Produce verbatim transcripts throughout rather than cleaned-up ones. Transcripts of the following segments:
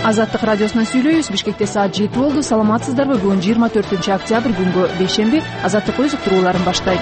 Азаттык радиосунан сүйлөйбүз. Бишкекте саат жети болду. Саламатсыздарбы? Бүгүн жыйырма төртүнчү октябрь, күнгө бейшемби. Азаттык өз уктурууларын баштайт.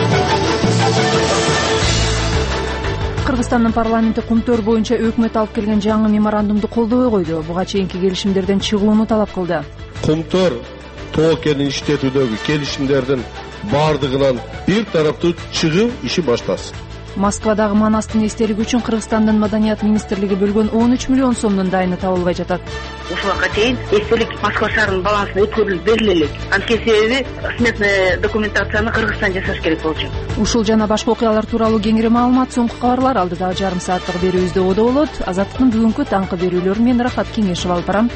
Кыргызстандын парламенти кумтөр боюнча өкмөт алып келген жаңы меморандумду колдобой койду. Буга чейинки келишимдерден чыгууну талап кылды. Кумтөр тоо кенин иштетүүдөгү келишимдердин бардыгынан бир тараптуу чыгуу иши баштасын. Москвадагы Манастын эстелиги үчүн Кыргызстандын маданият министрлиги бөлгөн он үч миллион сомдун дайыны табылбай жатат. Ушуга чейин эстелик Москва шаарынын балансына өткөрүлүп бериле элек. Анткени себеби сметный документацияны Кыргызстан жасаш керек болчу. Ушул жана башка окуялар тууралуу кеңири маалымат соңку кабарлар алдыдагы жарым сааттык берүүбүздө оодо болот. Азаттыктын бүгүнкү таңкы берүүлөрү менен Рахат Кеңешев алып барам.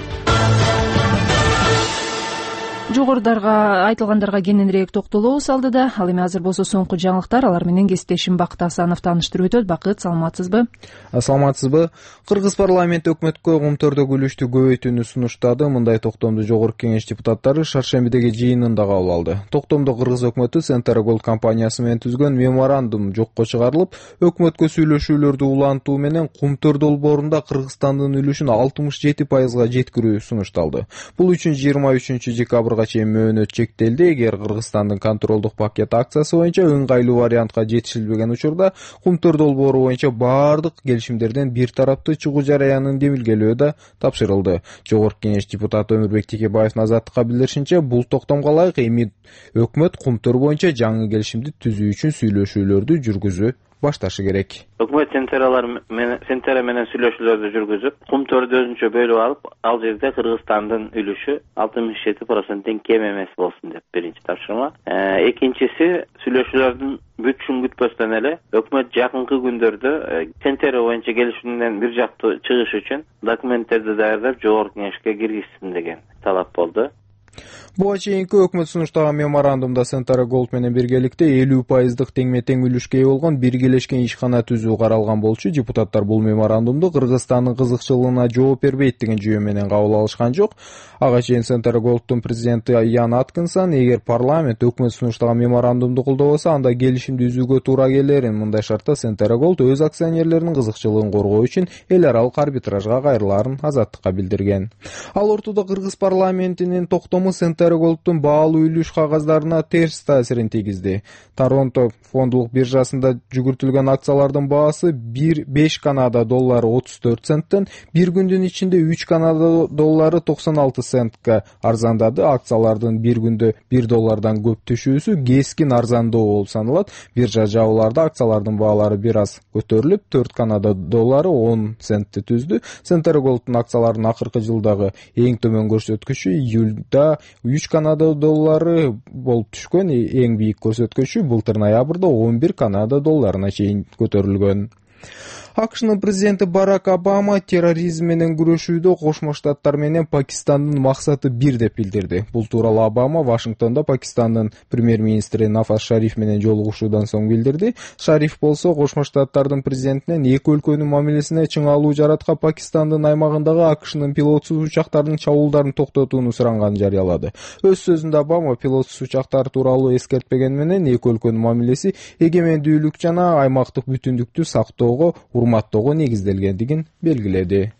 Жогорударга айтылгандарга кененирээк токтолобуз алдыда. Ал эми азыр болсо соңку жаңылыктар, алар менен кесиптешим Бакыт Асанов тааныштырып өтөт. Бакыт, саламатсызбы? Саламатсызбы? Кыргыз парламенти өкмөткө кумтөрдөгү үлүштү көбөйтүүнү сунуштады. Мындай токтомду Жогорку Кеңеш депутаттары шаршембидеги жыйынында кабыл алды. Токтомдо Кыргыз өкмөтү Centara Gold компаниясы менен түзгөн меморандум жокко чыгарылып, өкмөткө сүйлөшүүлөрдү улантуу менен кумтөр долбоорунда Кыргызстандын үлүшүн алтымыш жети пайызга жеткирүү сунушталды. Бул үчүн жыйырма үчүнчү декабрга чейин мөөнөт чектелди. Эгер Кыргызстандын контролдук пакет акциясы боюнча ыңгайлуу вариантка жетишилбеген учурда кумтөр долбоору боюнча баардык келишимдерден бир тараптуу чыгуу жараянын демилгелөө да тапшырылды. Жогорку Кеңеш депутаты Өмүрбек Текебаевдин Азаттыкка билдиришинче, бул токтомго ылайык эми өкмөт кумтөр боюнча жаңы келишимди түзүү үчүн сүйлөшүүлөрдү жүргүзүү башташы керек. Өкмөт Centarалар менен Centara менен сүйлөшүүлөрдү жүргүзүп, кумтөрдү өзүнчө бөлүп алып, ал жерде Кыргызстандын үлүшү алтымыш жети проценттен кем эмес болсун деп биринчи тапшырма. Экинчиси, сүйлөшүүлөрдүн бүтүшүн күтпөстөн эле өкмөт жакынкы күндөрдө Centara боюнча келишимден бир жактуу чыгыш үчүн документтерди даярдап Жогорку Кеңешке киргизсин деген талап болду. Буга чейинки өкмөт сунуштаган меморандумда Centara Gold менен биргеликте элүү пайыздык теңме-тең үлүшкө ээ болгон биргелешкен ишкана түзүү каралган болчу. Депутаттар бул меморандумду Кыргызстандын кызыкчылыгына жооп бербейт деген жүйө менен кабыл алышкан жок. Ага чейин Centara Gold'дун президенти Ян Аткинсон, эгер парламент өкмөт сунуштаган меморандумду колдобосо, анда келишимди үзүүгө туура келерин, мындай шартта Centara Gold өз акционерлеринин кызыкчылыгын коргоо үчүн эл аралык арбитражга кайрылаарын Азаттыкка билдирген. Ал ортодо Кыргыз парламентинин токтому Centara Gold'дун баалуу үлүш кагаздарына терс таасирин тийгизди. Торонто фондулук биржасында жүгүртүлгөн акциялардын баасы беш Канада доллары отуз төрт центтен бир күндүн ичинде үч Канада доллары токсон алты центке арзандады. Акциялардын бир күндө бир доллардан көп түшүүсү кескин арзандоо болуп саналат. Биржа жабыларда акциялардын баалары бир аз көтөрүлүп, төрт Канада доллары он центти түздү. Centara Gold'дун акцияларынын акыркы жылдагы эң төмөн көрсөткүчү июлда үч Канада доллары болуп түшкөн. Эң бийик көрсөткүчү былтыр ноябрда он бир Канада долларына чейин көтөрүлгөн. АКШнын президенти Барак Обама терроризм менен күрөшүүдө Кошмо Штаттар менен Пакистандын максаты бир деп билдирди. Бул тууралуу Обама Вашингтондо Пакистандын премьер-министри Нафаз Шариф менен жолугушуудан соң билдирди. Шариф болсо Кошмо Штаттардын президентинен эки өлкөнүн мамилесине чыңалуу жараткан Пакистандын аймагындагы АКШнын пилотсуз учактарынын чабуулдарын токтотууну суранганын жарыялады. Өз сөзүндө Обама пилотсуз учактар тууралуу эскертпеген менен эки өлкөнүн мамилеси эгемендүүлүк жана аймактык бүтүндүктү сактоого, урматтоого негизделгендигин белгиледи.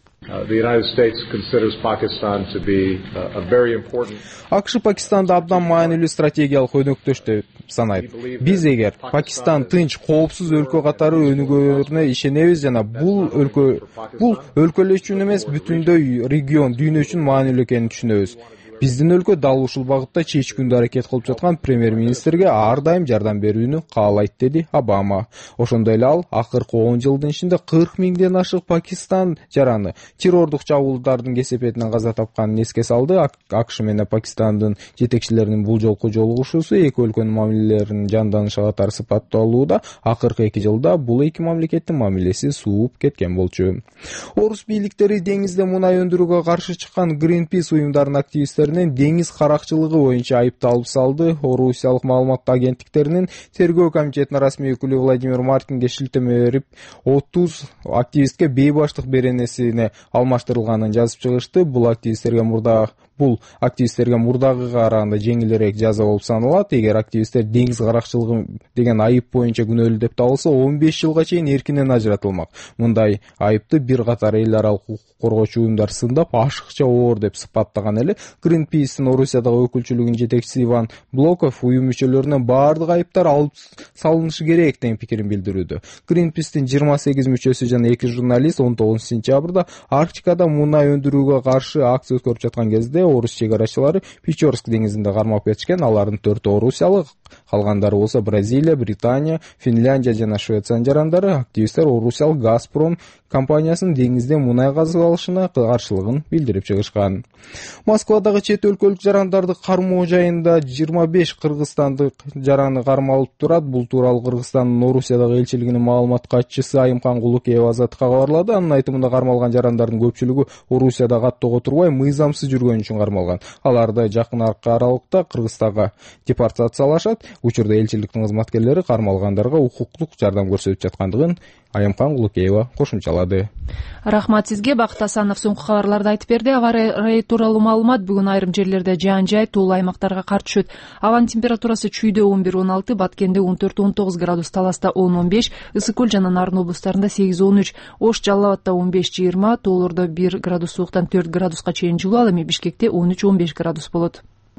АКШ Пакистанды абдан маанилүү стратегиялык өнөктөш деп санайт. Биз эгер Пакистан тынч, коопсуз өлкө катары өнүгөрүнө ишенебиз жана бул өлкө бул өлкөлөр үчүн эмес, бүтүндөй регион, дүйнө үчүн маанилүү экенин түшүнөбүз. Биздин өлкө дал ушул багытта чечкүндө аракет кылып жаткан премьер-министрге ар дайым жардам берүүнү каалайт, деди Обама. Ошондой эле ал акыркы он жылдын ичинде кырк миңден ашык Пакистан жараны террордук чабуулдардын кесепетинен каза тапканын эске салды. АКШ менен Пакистандын жетекчилеринин бул жолку жолугушуусу эки өлкөнүн мамилелеринин жанданышы катары сыпатталууда. Акыркы эки жылда бул эки мамлекеттин мамилеси сууп кеткен болчу. Орус бийликтери деңизде мунай өндүрүүгө каршы чыккан Greenpeace уюмдарынын активисттеринен деңиз каракчылыгы боюнча айыпталып салды. Орусиялык маалымат агенттиктеринин тергөө комитетинин расмий өкүлү Владимир Мартинге шилтеме берип, отуз активистке бейбаштык беренесине алмаштырылганын жазып чыгышты. Бул активисттерге мурда Бул активисттерге мурдагыга караганда жеңилирээк жаза болуп саналат. Эгер активисттер деңиз каракчылыгы деген айып боюнча күнөөлүү деп табылса, он беш жылга чейин эркинен ажыратылмак. Мындай айыпты бир катар эл аралык укук коргоочу уюмдар сындап, ашыкча оор деп сыпаттаган эле. Greenpeace'тин Орусиядагы өкүлчүлүгүнүн жетекчиси Иван Блоков уюм мүчөлөрүнө баардык айыптар алып салынышы керек деген пикирин билдирүүдө. Greenpeace'тин жыйырма сегиз мүчөсү жана эки журналист он тогузунчу сентябрда Арктикада мунай өндүрүүгө каршы акция өткөрүп жаткан кезде орус чегарачылары Печорск деңизинде кармап кетишкен. Алардын төртөө орусиялык, калгандары болсо Бразилия, Британия, Финляндия жана Швециянын жарандары. Активисттер Орусиялык Газпром компаниясынын деңизде мунай казып алышына каршылыгын билдирип чыгышкан. Москвадагы чет өлкөлүк жарандарды кармоо жайында жыйырма беш кыргызстандык жараны кармалып турат. Бул тууралуу Кыргызстандын Орусиядагы элчилигинин маалымат катчысы Айымкан Кулукеева Азаттыкка кабарлады. Анын айтымында кармалган жарандардын көпчүлүгү Орусияда каттоого турбай мыйзамсыз жүргөн үчүн кармалган. Аларды жакын аралыкта Кыргызстанга депортациялашат. Учурда элчиликтин кызматкерлери кармалгандарга укуктук жардам көрсөтүп жаткандыгын Айымкан Кулукеева кошумчалады. Рахмат сизге. Бакыт Асанов соңку кабарларды айтып берди. Аба ырайы тууралуу маалымат: бүгүн айрым жерлерде жаан жай, туулуу аймактарга кар түшөт. Абанын температурасы Чүйдө он бир он алты, Баткенде он төрт он тогуз градус, Таласта он он беш, Ысык Көл жана Нарын облустарында сегиз он үч, Ош, Жалал Абадта он беш жыйырма, тоолордо бир градус сууктан төрт градуска чейин жылуу, ал эми Бишкекте он үч он беш градус болот.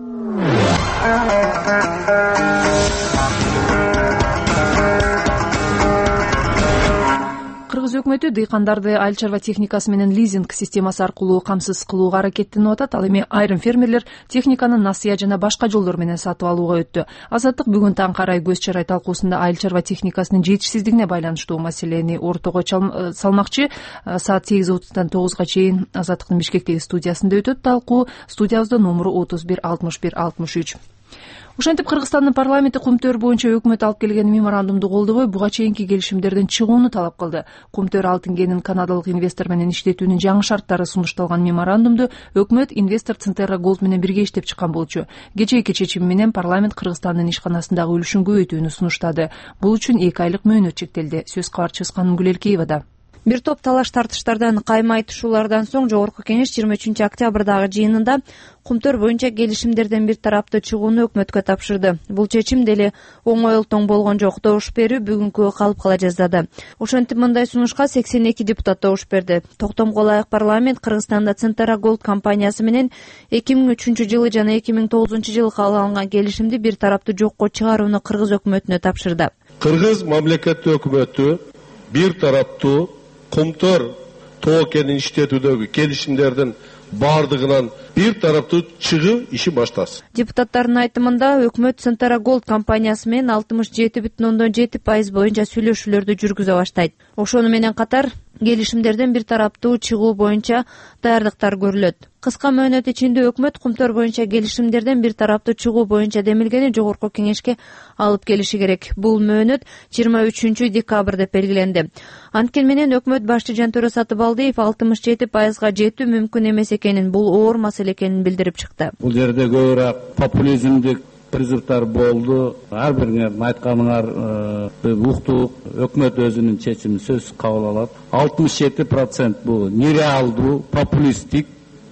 Кыргыз өкмөтү дыйкандарды айыл чарба техникасы менен лизинг системасы аркылуу камсыз кылууга аракеттенип атат. Ал эми айрым фермерлер техниканы насыя жана башка жолдор менен сатып алууга өттү. Азаттык бүгүн таң карай көз чарай талкуусунда айыл чарба техникасынын жетишсиздигине байланыштуу маселени ортого салмакчы. Саат сегиз отуздан тогузга чейин Азаттыктын Бишкектеги студиясында өтөт талкуу. Студиябызда номеру отуз бир алтымыш бир алтымыш үч. Ошентип Кыргызстандын парламенти Кумтөр боюнча өкмөт алып келген меморандумду колдобой, буга чейинки келишимдерден чыгууну талап кылды. Кумтөр алтын кенин канадалык инвестор менен иштетүүнүн жаңы шарттары сунушталган меморандумду өкмөт инвестор Центерра Голд менен бирге иштеп чыккан болчу. Кечээки чечим менен парламент Кыргызстандын ишканасындагы үлүшүн көбөйтүүнү сунуштады. Бул үчүн эки айлык мөөнөт чектелди. Сөз кабарчыбыз Канымгүл Элкеевада. Бир топ талаш тартыштардан кайма айтышуулардан соң Жогорку Кеңеш жыйырма үчүнчү октябрдагы жыйынында Кумтөр боюнча келишимдерден бир тараптуу чыгууну өкмөткө тапшырды. Бул чечим деле оңой олтоң болгон жок. Добуш берүү бүгүнкү калып кала жаздады. Ошентип мындай сунушка сексен эки депутат добуш берди. Токтомго ылайык парламент Кыргызстанда Центерра Голд компаниясы менен эки миң үчүнчү жылы жана эки миң тогузунчу жылы кабыл алынган келишимди бир тараптуу жокко чыгарууну Кыргыз өкмөтүнө тапшырды. Кыргыз мамлекеттик өкмөтү бир тараптуу Кумтөр тоо кенин иштетүүдөгү келишимдердин бардыгынан бир тараптуу чыгуу иши баштасын. Депутаттардын айтымында өкмөт Центерра Голд компаниясы менен алтымыш жети бүтүн ондон жети пайыз боюнча сүйлөшүүлөрдү жүргүзө баштайт. Ошону менен катар келишимдерден бир тараптуу чыгуу боюнча даярдыктар көрүлөт. Кыска мөөнөт ичинде өкмөт Кумтөр боюнча келишимдерден бир тараптуу чыгуу боюнча демилгени Жогорку Кеңешке алып келиши керек. Бул мөөнөт жыйырма үчүнчү декабрь деп белгиленди. Анткени менен өкмөт башчы Жантөрө Сатыбалдиев алтымыш жети пайызга жетүү мүмкүн эмес экенин, бул оор маселе экенин билдирип чыкты. Бул жерде көбүрөөк популизмдик призывдар болду. Ар бириңердин айтканыңар уктук. Өкмөт өзүнүн чечимин сөзсүз кабыл алат. алтымыш жети процент бул нереалдуу, популисттик,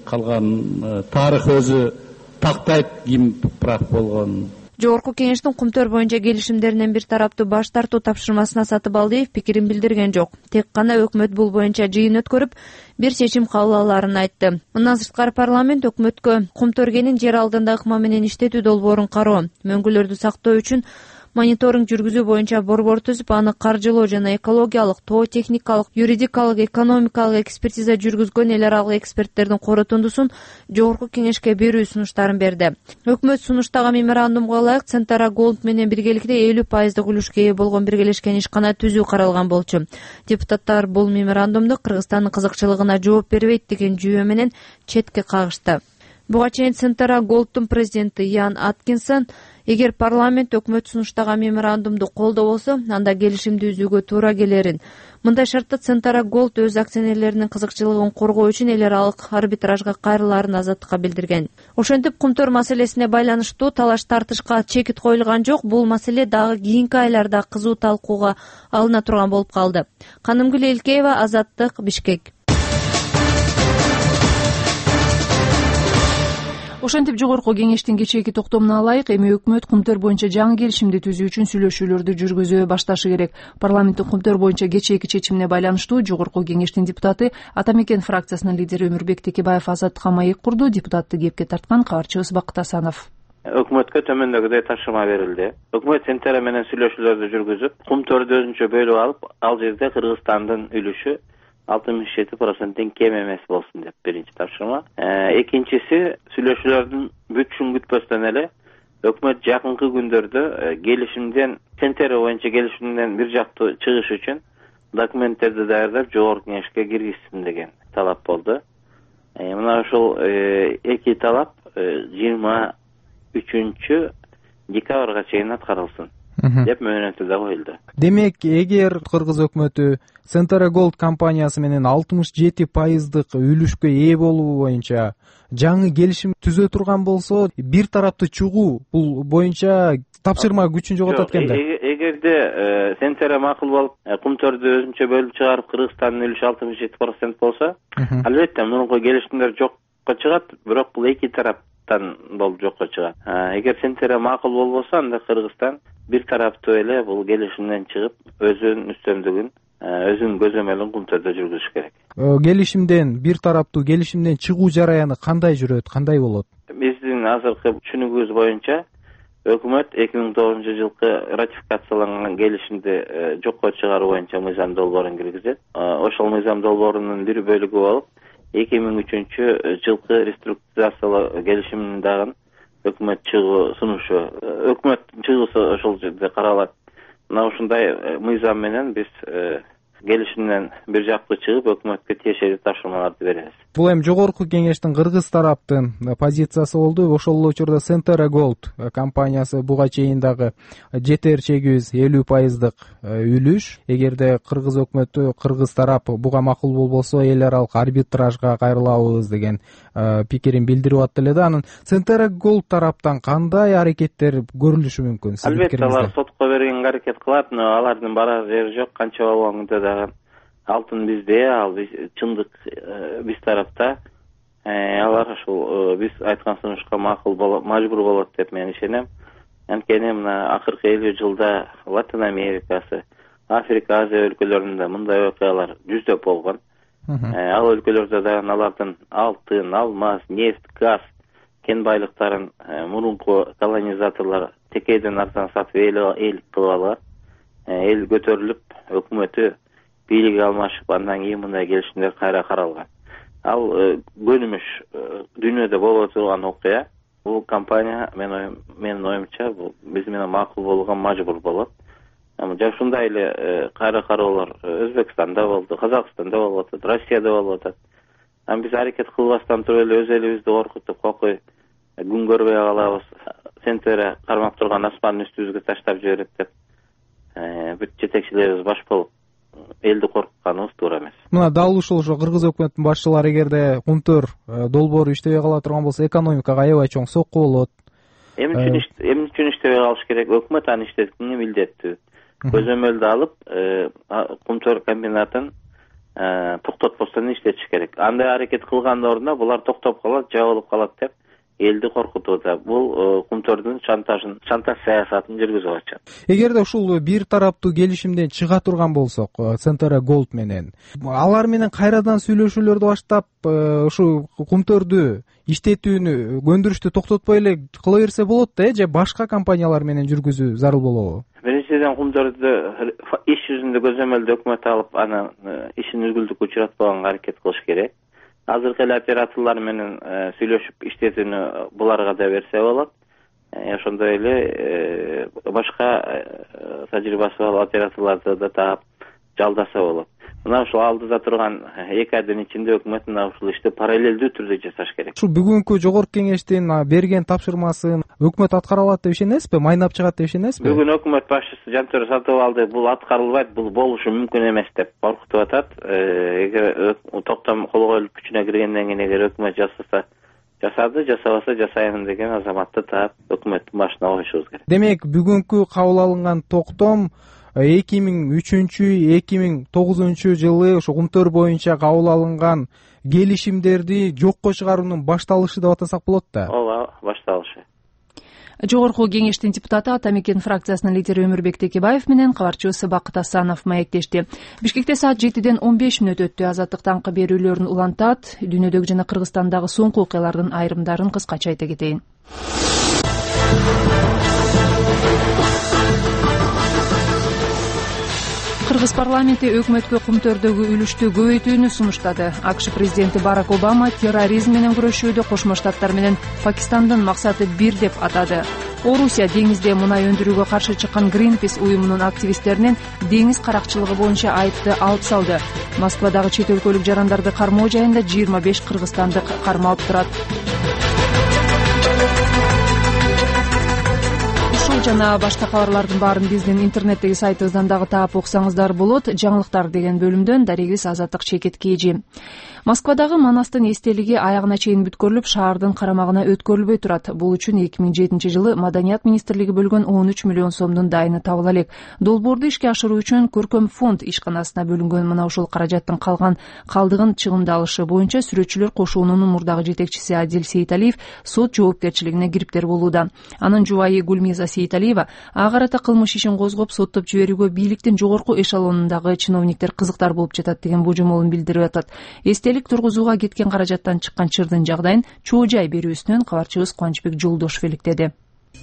калган тарых өзү тактайт ким прав болгонун. Жогорку Кеңештин Кумтөр боюнча келишимдеринен бир тараптуу баш тартуу тапшырмасына Сатыбалдиев пикирин билдирген жок. Тек гана өкмөт бул боюнча жыйын өткөрүп, бир чечим кабыл алаарын айтты. Мындан сырткары парламент өкмөткө Кумтөр кенин жер алдында ыкма менен иштетүү долбоорун кароо, мөңгүлөрдү сактоо үчүн мониторинг жүргүзүү боюнча борбор түзүп, аны каржылоо жана экологиялык, тоо техникалык, юридикалык, экономикалык экспертиза жүргүзгөн эл аралык эксперттердин корутундусун Жогорку Кеңешке берүү сунуштарын берди. Өкмөт сунуштаган меморандумга ылайык Центерра Голд менен биргеликте элүү пайыздык үлүшкө ээ болгон биргелешкен ишкана түзүү каралган болчу. Депутаттар бул меморандумду Кыргызстандын кызыкчылыгына жооп бербейт деген жүйө менен четке кагышты. Буга чейин Центерра Голдтун президенти Ян Аткинсон: эгер парламент өкмөт сунуштаган меморандумду колдобосо, анда келишимди үзүүгө туура келерин. Мындай шартта Центерра Голд өз акционерлеринин кызыкчылыгын коргоо үчүн эл аралык арбитражга кайрылаарын Азаттыкка билдирген. Ошентип Кумтөр маселесине байланыштуу талаш тартышка чекит коюлган жок. Бул маселе дагы кийинки айларда кызуу талкууга алына турган болуп калды. Канымгүл Элкеева, Азаттык, Бишкек. Ошентип жогорку кеңештин кечээки токтомуна алайык. Эми өкмөт кумтөр боюнча жаңы келишимди түзүү үчүн сүйлөшүүлөрдү жүргүзө башташы керек. Парламенттин кумтөр боюнча кечээки чечимине байланыштуу жогорку кеңештин депутаты Ата Мекен фракциясынын лидери Өмүрбек Текебаев азаттыкка маек курду. Депутатты кепке тарткан кабарчыбыз Бакыт Асанов. Өкмөткө төмөндөгүдөй тапшырма берилди. Өкмөт Сентера менен сүйлөшүүлөрдү жүргүзүп, кумтөрдү өзүнчө бөлүп алып, ал жерде Кыргызстандын үлүшү алтымыш жети проценттен кем эмес болсун деп биринчи тапшырма. Экинчиси, сүйлөшүүлөрдүн бүтүшүн күтпөстөн эле өкмөт жакынкы күндөрдө келишимден Сентера боюнча келишимден бир жактуу чыгыш үчүн документтерди даярдап жогорку кеңешке киргизсин деген талап болду. Мына ушул эки талап жыйырма үчүнчү декабрга чейин аткарылсын деп мөөнөтү да коюлду. Демек, эгер кыргыз өкмөтү Centera Gold компаниясы менен алтымыш жети пайыздык үлүшкө ээ болуу боюнча жаңы келишим түзө турган болсо, бир тараптуу чыгуу бул боюнча тапшырма күчүн жоготот экен да. Эгерде Centera макул болуп, кумтөрдү өзүнчө бөлүп чыгарып, Кыргызстандын үлүшү алтымыш жети процент болсо, албетте мурунку келишимдер жокко чыгат, бирок бул эки тараптан болуп жокко чыгат. Эгер Centera макул болбосо, анда Кыргызстан бир тараптуу эле бул келишимден чыгып, өзүнүн үстөмдүгүн, өзүнүн көзөмөлүн кумтөрдө жүргүзүш керек. Келишимден бир тараптуу келишимден чыгуу жараяны кандай жүрөт, кандай болот? Биздин азыркы түшүнүгүбүз боюнча өкмөт эки миң тогузунчу жылкы ратификацияланган келишимди жокко чыгаруу боюнча мыйзам долбоорун киргизет. Ошол мыйзам долбоорунун бир бөлүгү болуп, эки миң үчүнчү жылкы реструктурациялоо келишимин дагы өкмөт чыгуу сунушу. Өкмөт чыгуусу ошол жерде каралат. Мына ушундай мыйзам менен биз келишимден бир жактуу чыгып, өкмөткө тиешелүү тапшырмаларды беребиз. Бул эми жогорку кеңештин кыргыз тараптын позициясы болду. Ошол эле учурда Centera Gold компаниясы буга чейин дагы жетер чегибиз элүү пайыздык үлүш. Эгерде кыргыз өкмөтү, кыргыз тарап буга макул болбосо, эл аралык арбитражга кайрылабыз деген пикирин билдирип атты эле да. Анын Centera Gold тараптан кандай аракеттер көрүлүшү мүмкүн? Албетте алар сотко берген аракет кылат, но алардын барар жери жок. Канча болгон күндө дагы алтын бизде, ал чындык биз тарапта. Алар ушул биз айткан сунушка макул болот, мажбур болот деп мен ишенем. Анткени мына акыркы элүү жылда Латин Америкасы, Африка, Азия өлкөлөрүндө мындай окуялар жүздөп болгон. Ал өлкөлөрдө дагы алардын алтын, алмаз, нефть, газ, кен байлыктарын мурунку колонизаторлор текейден арзан сатып эл кылып алган. Эл көтөрүлүп, өкмөтү бийлиги алмашып, андан кийин мындай келишимдер кайра каралган. Ал көнүмүш дүйнөдө болуп турган окуя. Бул компания менин оюмча биз менен макул болгон мажбур болот. Ушундай эле кайра кароолор Өзбекстанда болду, Казакстанда болуп атат, Россияда болуп атат. Биз аракет кылбастан туруп эле өз элибизди коркутуп, кокуй күн көрбөй калабыз. Centera кармап турган асмандын үстүбүзгө таштап жиберет деп бүт жетекчилерибиз баш болуп элди коркутканыбыз туура эмес. Мына дал ушул ошо кыргыз өкмөтүнүн башчылары эгерде кумтөр долбоору иштебей кала турган болсо, экономикага аябай чоң сокку болот. Эмне үчүн эмне үчүн иштебей калыш керек? Өкмөт аны иштеткенге милдеттүү. Көзөмөлдү алып, кумтөр комбинатын токтотпостон иштетиш керек. Андай аракет кылгандын ордуна булар токтоп калат, жабылып калат деп элди коркутууда. Бул кумтөрдүн шантажын, шантаж саясатын жүргүзүп атышат. Эгерде ушул бир тараптуу келишимден чыга турган болсок, Centera Gold менен, алар менен кайрадан сүйлөшүүлөрдү баштап, ушу кумтөрдү иштетүүнү, өндүрүштү токтотпой эле кыла берсе болот да, же башка компаниялар менен жүргүзүү зарыл болобу? Биринчиден, кумтөрдү иш жүзүндө көзөмөлдө өкмөт алып, аны ишин үзгүлтүккө учуратпаганга аракет кылыш керек. Азыркы эле операторлор менен сүйлөшүп иштетүүнү буларга да берсе болот. Ошондой эле башка тажрыйбасы бар операторлорду да таап жалдаса болот. Мына ушул алдыда турган эки айдын ичинде өкмөт мына ушул ишти параллелдүү түрдө жасаш керек. Ушул бүгүнкү жогорку кеңештин берген тапшырмасын өкмөт аткара алат деп ишенесизби? Майнап чыгат деп ишенесизби? Бүгүн өкмөт башчысы Жантөре Сатыбалды бул аткарылбайт, бул болушу мүмкүн эмес деп коркутуп атат. Эгер токтом кол коюлуп күчүнө киргенден кийин эгер өкмөт жасаса жасады, жасабаса жасайм деген азаматты таап өкмөттүн башына коюшубуз керек. Демек, бүгүнкү кабыл алынган токтом эки миң үчүнчү эки миң тогузунчу жылы ошо кумтөр боюнча кабыл алынган келишимдерди жокко чыгаруунун башталышы деп атасак болот да. Ооба, башталышы. Жогорку кеңештин депутаты Ата Мекен фракциясынын лидери Өмүрбек Текебаев менен кабарчыбыз Бакыт Асанов маектешти. Бишкекте саат жетиден он беш мүнөт өттү. Азаттык таңкы берүүлөрүн улантат. Дүйнөдөгү жана Кыргызстандагы соңку окуялардын айрымдарын кыскача айта кетейин. Кыргыз парламенти өкмөткө кумтөрдөгү үлүштү көбөйтүүнү сунуштады. АКШ президенти Барак Обама терроризм менен күрөшүүдө Кошмо Штаттар менен Пакистандын максаты бир деп атады. Орусия деңизде мунай өндүрүүгө каршы чыккан Greenpeace уюмунун активисттеринен деңиз каракчылыгы боюнча айыпты алып салды. Москвадагы чет өлкөлүк жарандарды кармоо жайында жыйырма беш кыргызстандык кармалып турат. Жана башка кабарлардын баарын биздин интернеттеги сайтыбыздан дагы таап окусаңыздар болот. Жаңылыктар деген бөлүмдөн дарегибиз Азаттык Шекет Кежи. Москвадагы Манастын эстелиги аягына чейин бүткөрүлүп, шаардын карамагына өткөрүлбөй турат. Бул үчүн эки миң жетинчи жылы Маданият министрлиги бөлгөн он үч миллион сомдун дайыны табыла элек. Долбоорду ишке ашыруу үчүн Көркөм фонд ишканасына бөлүнгөн мына ушул каражаттын калган калдыгын чыгымдалышы боюнча сүрөтчүлөр кошуунунун мурдагы жетекчиси Адил Сейталиев сот жоопкерчилигине кириптер болууда. Анын жубайы Гүлмиза Сейталиева ага карата кылмыш ишин козгоп соттоп жиберүүгө бийликтин жогорку эшелонундагы чиновниктер кызыктар болуп жатат деген божомолун билдирип атат. Эстелик тургузууга кеткен каражаттан чыккан чырдын жагдайын чоо жай берүүсүнөн кабарчыбыз Кубанычбек Жолдошев иликтеди.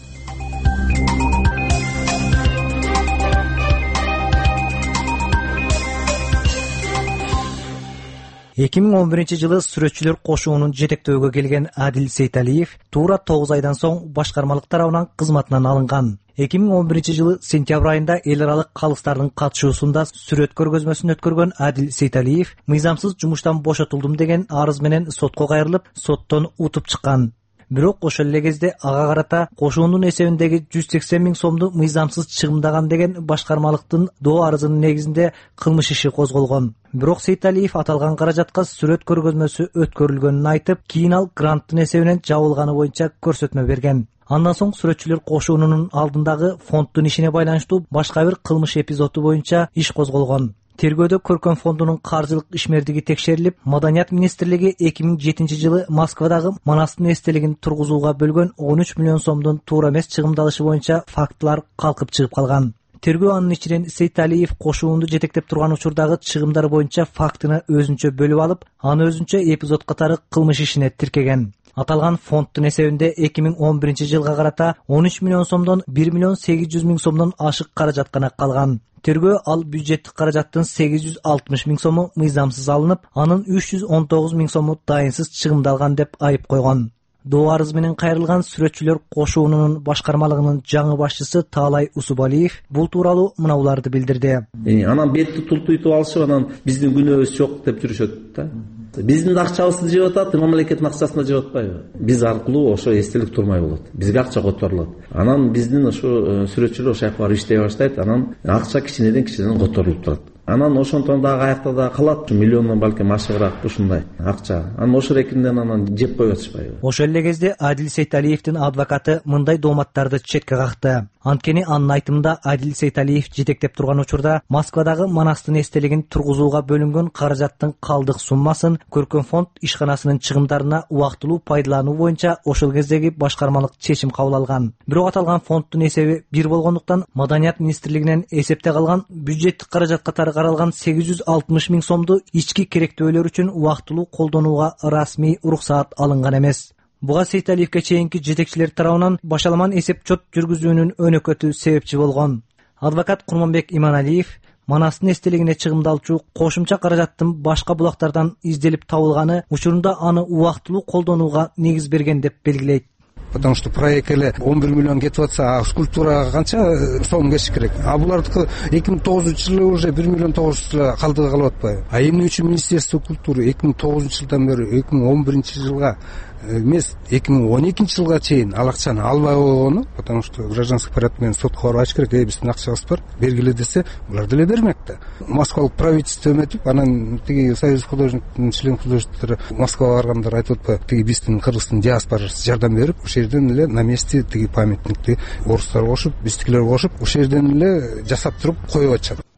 эки миң он биринчи жылы сүрөтчүлөр кошуунун жетектөөгө келген Адил Сейталиев туура тогуз айдан соң башкармалык тарабынан кызматынан алынган. эки миң он биринчи жылы сентябрь айында эл аралык калыстардын катышуусунда сүрөт көргөзмөсүн өткөргөн Адил Сейталиев мыйзамсыз жумуштан бошотулдум деген арыз менен сотко кайрылып, соттон утуп чыккан. Бирок ошол эле кезде ага карата кошуунун эсебиндеги жүз сексен миң сомду мыйзамсыз чыгымдаган деген башкармалыктын доо арызынын негизинде кылмыш иши козголгон. Бирок Сейталиев аталган каражатка сүрөт көргөзмөсү өткөрүлгөнүн айтып, кийин ал гранттын эсебинен жабылганы боюнча көрсөтмө берген. Андан соң сүрөтчүлөр кошуунунун алдындагы фонддун ишине байланыштуу башка бир кылмыш эпизоду боюнча иш козголгон. Тергөөдө Көркөм фондунун каржылык ишмердиги текшерилип, Маданият министрлиги эки миң жетинчи жылы Москвадагы Манастын эстелигин тургузууга бөлгөн он үч миллион сомдун туура эмес чыгымдалышы боюнча фактылар калкып чыгып калган. Тергөө анын ичинен Сейталиев кошуунду жетектеп турган учурдагы чыгымдар боюнча фактыны өзүнчө бөлүп алып, аны өзүнчө эпизод катары кылмыш ишине тиркеген. Аталган фонддун эсебинде эки миң он биринчи жылга карата он үч миллион сомдон бир миллион сегиз жүз миң сомдон ашык каражат гана калган. Тергөө ал бюджеттик каражаттын сегиз жүз алтымыш миң сому мыйзамсыз алынып, анын үч жүз он тогуз миң сому дайынсыз чыгымдалган деп айып койгон. Доо арыз менен кайрылган сүрөтчүлөр кошуунунун башкармалыгынын жаңы башчысы Таалай Усубалиев бул тууралуу мынауларды билдирди. Анан бетти тултуйтуп алышып, анан биздин күнөөбүз жок деп жүрүшөт да. Биздин акчабызды жеп атат, мамлекеттин акчасын жеп атпайбы? Биз аркылуу ошо эстелик турмай болот. Бизге акча которулат. Анан биздин ошо сүрөтчүлөр ошол жака барып иштей баштайт, анан акча кичинеден кичинеден которулуп турат. Анан ошондон дагы аякта да калат, миллиондон балким ашыгыраак ушундай акча. Анан ошо рекинден анан жеп коюп атышпайбы? Ошол эле кезде Адил Сейталиевдин адвокаты мындай дооматтарды четке какты. Анткени анын айтымында Адил Сейталиев жетектеп турган учурда Москвадагы Манастын эстелигин тургузууга бөлүнгөн каражаттын калдык суммасын Көркөм фонд ишканасынын чыгымдарына убактылуу пайдалануу боюнча ошол кездеги башкармалык чечим кабыл алган. Бирок аталган фонддун эсеби бир болгондуктан Маданият министрлигинен эсепте калган бюджеттик каражат катары каралган сегиз жүз алтымыш миң сомду ички керектөөлөр үчүн убактылуу колдонууга расмий уруксаат алынган эмес. Буга Сейталиевке чейинки жетекчилер тарабынан башаламан эсеп чот жүргүзүүнүн өнөкөтү себепчи болгон. Адвокат Курманбек Иманалиев Манастын эстелигине чыгымдалчу кошумча каражаттын башка булактардан изделип табылганы учурунда аны убактылуу колдонууга негиз берген деп белгилейт. Потому что проект эле он бир миллион кетип атса, а скульптурага канча сом кетиш керек. А булардыкы эки миң тогузунчу жылы уже бир миллион тогуз жүз эле калдыгы калып атпайбы? А эмне үчүн Министерство культуры эки миң тогузунчу жылдан бери эки миң он биринчи жылга эмес эки миң он экинчи жылга чейин ал акчаны албай койгону? Потому что гражданский порядок менен сотко барып айтыш керек, э биздин акчабыз бар, бергиле десе, булар деле бермек да. Москвалык правительство эметип, анан тиги Союз художниктин член художниктери Москвага баргандар айтып атпайбы, тиги биздин Кыргыздын диаспорасы жардам берип, ошол жерден эле на месте тиги памятникти орустар кошуп, биздикилер кошуп, ошол жерден эле жасап туруп коюп атышат.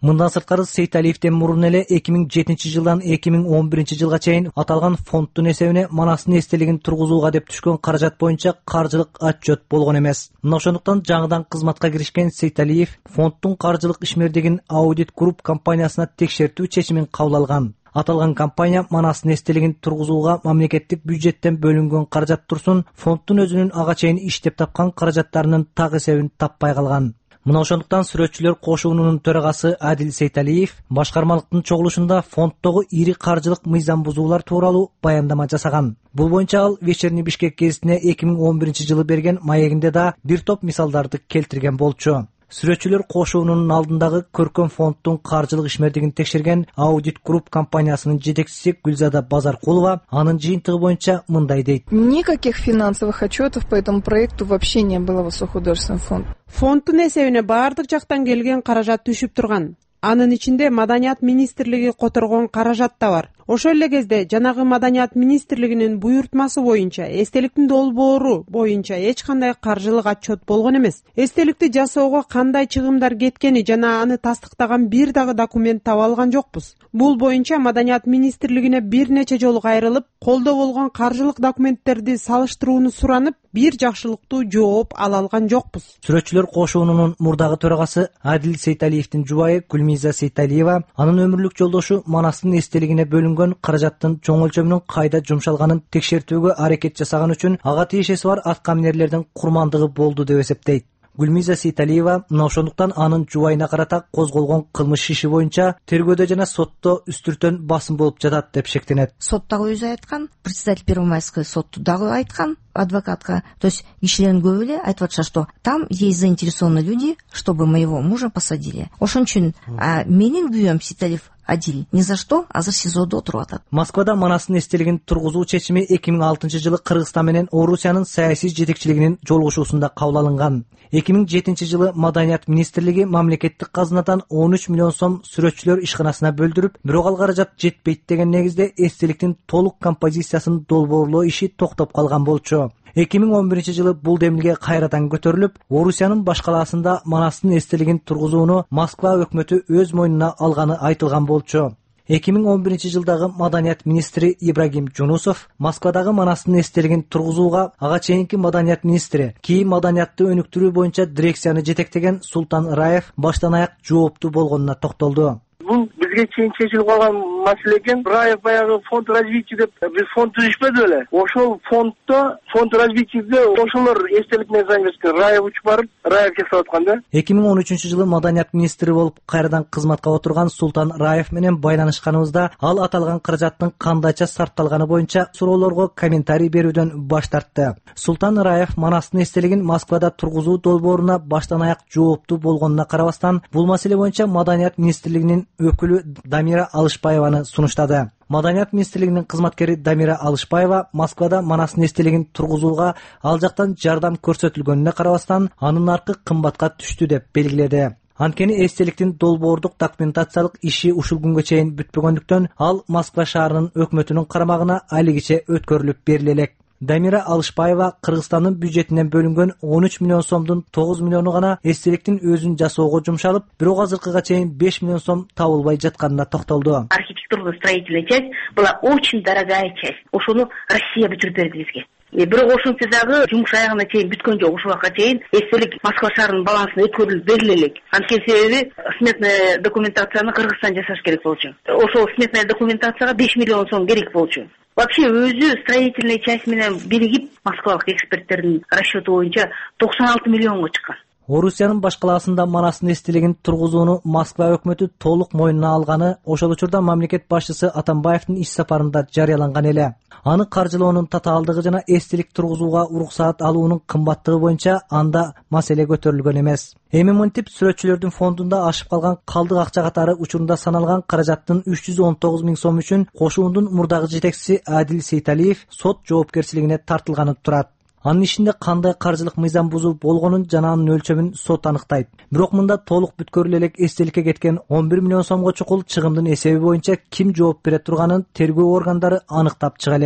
Мындан сырткары Сейталиевден мурун эле эки миң жетинчи жылдан эки миң он биринчи жылга чейин аталган фонддун эсебине Манастын эстелигин тургузууга деп түшкөн каражат боюнча каржылык отчет болгон эмес. Мына ошондуктан жаңыдан кызматка киришкен Сейталиев фонддун каржылык ишмердигин Audit Group компаниясына текшертүү чечимин кабыл алган. Аталган компания Манастын эстелигин тургузууга мамлекеттик бюджеттен бөлүнгөн каражат турсун, фонддун өзүнүн ага чейин иштеп тапкан каражаттарынын так эсебин таппай калган. Мына ошондуктан сүрөтчүлөр кошуунунун төрагасы Адил Сейталиев башкармалыктын чогулушунда фонддогу ири каржылык мыйзам бузуулар тууралуу баяндама жасаган. Бул боюнча ал Вечерний Бишкек гезитине эки миң он биринчи жылы берген маегинде да бир топ мисалдарды келтирген болчу. Сүрөтчүлөр кошуунунун алдындагы көркөм фонддун каржылык ишмердигин текшерген Audit Group компаниясынын жетекчиси Гүлзада Базаркулова анын жыйынтыгы боюнча мындай дейт. Никаких финансовых отчетов по этому проекту вообще не было в Госхудожественном фонде. Фонддун эсебине баардык жактан келген каражат түшүп турган. Анын ичинде Маданият министрлиги которгон каражат да бар. Ошол эле кезде жанагы Маданият министрлигинин буйртмасы боюнча эстеликтин долбоору боюнча эч кандай каржылык отчет болгон эмес. Эстеликти жасоого кандай чыгымдар кеткени жана аны тастыктаган бир дагы документ таба алган жокпуз. Бул боюнча Маданият министрлигине бир нече жолу кайрылып, колдо болгон каржылык документтерди салыштырууну суранып, бир жакшылыктуу жооп ала алган жокпуз. Сүрөтчүлөр кошуунунун мурдагы төрагасы Адил Сейталиевдин жубайы Гүлмиза Сейталиева анын өмүрлүк жолдошу Манастын эстелигине бөлүнгөн каражаттын чоң өлчөмүнүн кайда жумшалганын текшертүүгө аракет жасаган үчүн ага тиешеси бар аткаминерлердин курмандыгы болду деп эсептейт. Гүлмиза Сейталиева мына ошондуктан анын жубайына карата козголгон кылмыш иши боюнча тергөөдө жана сотто үстүртөн басым болуп жатат деп шектенет. Сот дагы өзү айткан, председатель Первомайской сотту дагы айткан, адвокатка, то есть кишилердин көбү эле айтып атышат, что там есть заинтересованные люди, чтобы моего мужа посадили. Ошон үчүн менин күйөөм Сейталиев Адил ни за что азыр СИЗОдо отуруп атат. Москвада Манастын эстелигин тургузуу чечими эки миң алтынчы жылы Кыргызстан менен Орусиянын саясий жетекчилигинин жолугушуусунда кабыл алынган. эки миң жетинчи жылы Маданият министрлиги мамлекеттик казынадан он үч миллион сом сүрөтчүлөр ишканасына бөлдүрүп, бирок ал каражат жетпейт деген негизде эстеликтин толук композициясын долбоорлоо иши токтоп калган болчу. эки миң он биринчи жылы бул демилге кайрадан көтөрүлүп, Орусиянын баш калаасында Манастын эстелигин тургузууну Москва өкмөтү өз мойнуна алганы айтылган болчу. эки миң он биринчи жылдагы Маданият министри Ибрагим Жунусов Москвадагы Манастын эстелигин тургузууга ага чейинки Маданият министри, кийин маданиятты өнүктүрүү боюнча дирекцияны жетектеген Султан Раев баштан аяк жооптуу болгонуна токтолду. Бул бизге чейин чечилип калган маселе экен. Раев баягы фонд развития деп биз фонд түзүшпөдү беле. Ошол фонддо, фонд развитияда ошолор эстелик менен займешкен. Раев учуп барып, Раев жасап аткан да. эки миң он үчүнчү жылы Маданият министри болуп кайрадан кызматка отурган Султан Раев менен байланышканыбызда ал аталган каражаттын кандайча сарпталганы боюнча суроолорго комментарий берүүдөн баш тартты. Султан Раев Манастын эстелигин Москвада тургузуу долбооруна баштан аяк жооптуу болгонуна карабастан, бул маселе боюнча Маданият министрлигинин өкүлү Дамира Алышбаеваны сунуштады. Маданият министрлигинин кызматкери Дамира Алышбаева Москвада Манастын эстелигин тургузууга ал жактан жардам көрсөтүлгөнүнө карабастан, анын наркы кымбатка түштү деп белгиледи. Анткени эстеликтин долбоордук документациялык иши ушул күнгө чейин бүтпөгөндүктөн ал Москва шаарынын өкмөтүнүн карамагына алигиче өткөрүлүп бериле элек. Дамира Алышбаева Кыргызстандын бюджетинен бөлүнгөн он үч миллион сомдун тогуз миллиону гана эстеликтин өзүн жасоого жумшалып, бирок азыркыга чейин беш миллион сом табылбай жатканына токтолду. Архитектурно-строительная часть была очень дорогая часть. Ошону Россия бүтүрүп берди бизге. Бирок ошончо дагы жумуш аягына чейин бүткөн жок. Ушул убакка чейин эстелик Москва шаарынын балансына өткөрүлүп бериле элек. Анткени себеби сметная документацияны Кыргызстан жасаш керек болчу. Ошол сметная документацияга беш миллион сом керек болчу. Вообще өзү строительный часть менен биригип москвалык эксперттердин расчету боюнча токсон алты миллионго чыккан. Орусиянын баш калаасында Манастын эстелигин тургузууну Москва өкмөтү толук мойнуна алганы ошол учурда мамлекет башчысы Атамбаевдин иш сапарында жарыяланган эле. Аны каржылоонун татаалдыгы жана эстелик тургузууга уруксаат алуунун кымбаттыгы боюнча анда маселе көтөрүлгөн эмес. Эми мынтип сүрөтчүлөрдүн фондунда ашып калган калдык акча катары учурунда саналган каражаттын үч жүз он тогуз миң сом үчүн кошуундун мурдагы жетекчиси Адил Сейталиев сот жоопкерчилигине тартылганы турат. Анын ишинде кандай каржылык мыйзам бузуу болгонун жана анын өлчөмүн сот аныктайт. Бирок мында толук бүткөрүлө элек эстеликке кеткен он бир миллион сомго чукул чыгымдын эсеби боюнча ким жооп бере турганын тергөө органдары аныктап чыга элек.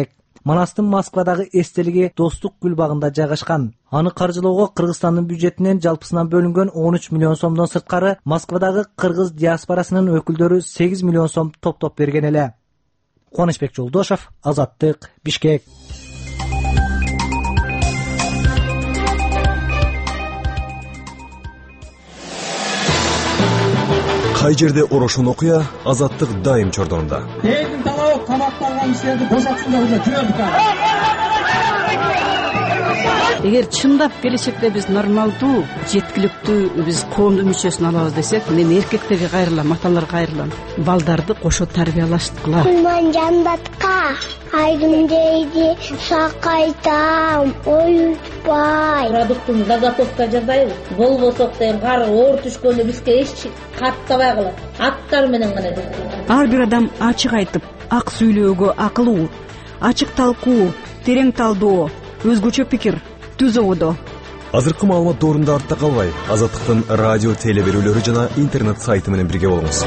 Манастын Москвадагы эстелиги Достук гүл багында жайгашкан. Аны каржылоого Кыргызстандын бюджетинен жалпысынан бөлүнгөн он үч миллион сомдон сырткары Москвадагы кыргыз диаспорасынын өкүлдөрү сегиз миллион сом топтоп берген эле. Кубанычбек Жолдошов, Азаттык, Бишкек. Кай жерде орошон окуя, Азаттык дайым чордонунда. Элдин талабы камакталган кишилерди бошотсун деп эле жүрөдүк. Эгер чындап келечекте биз нормалдуу, жеткиликтүү биз коомдун мүчөсүн алабыз десек, мен эркектерге кайрылам, аталарга кайрылам. Балдарды кошо тарбиялашткыла. Кулман жандатка айдым дейди, сакайтам, оютпай. Продуктун заготовка жасайбыз. Болбосок дейм, кар оор түшкөндө бизге эч каттабай калат. Аттар менен гана. Ар бир адам ачык айтып, ак сүйлөөгө акылуу, ачык талкуу, терең талдоо, өзгөчө пикир түзөбүдө. Азыркы маалымат доорунда артта калбай, Азаттыктын радио теле берүүлөрү жана интернет сайты менен бирге болуңуз.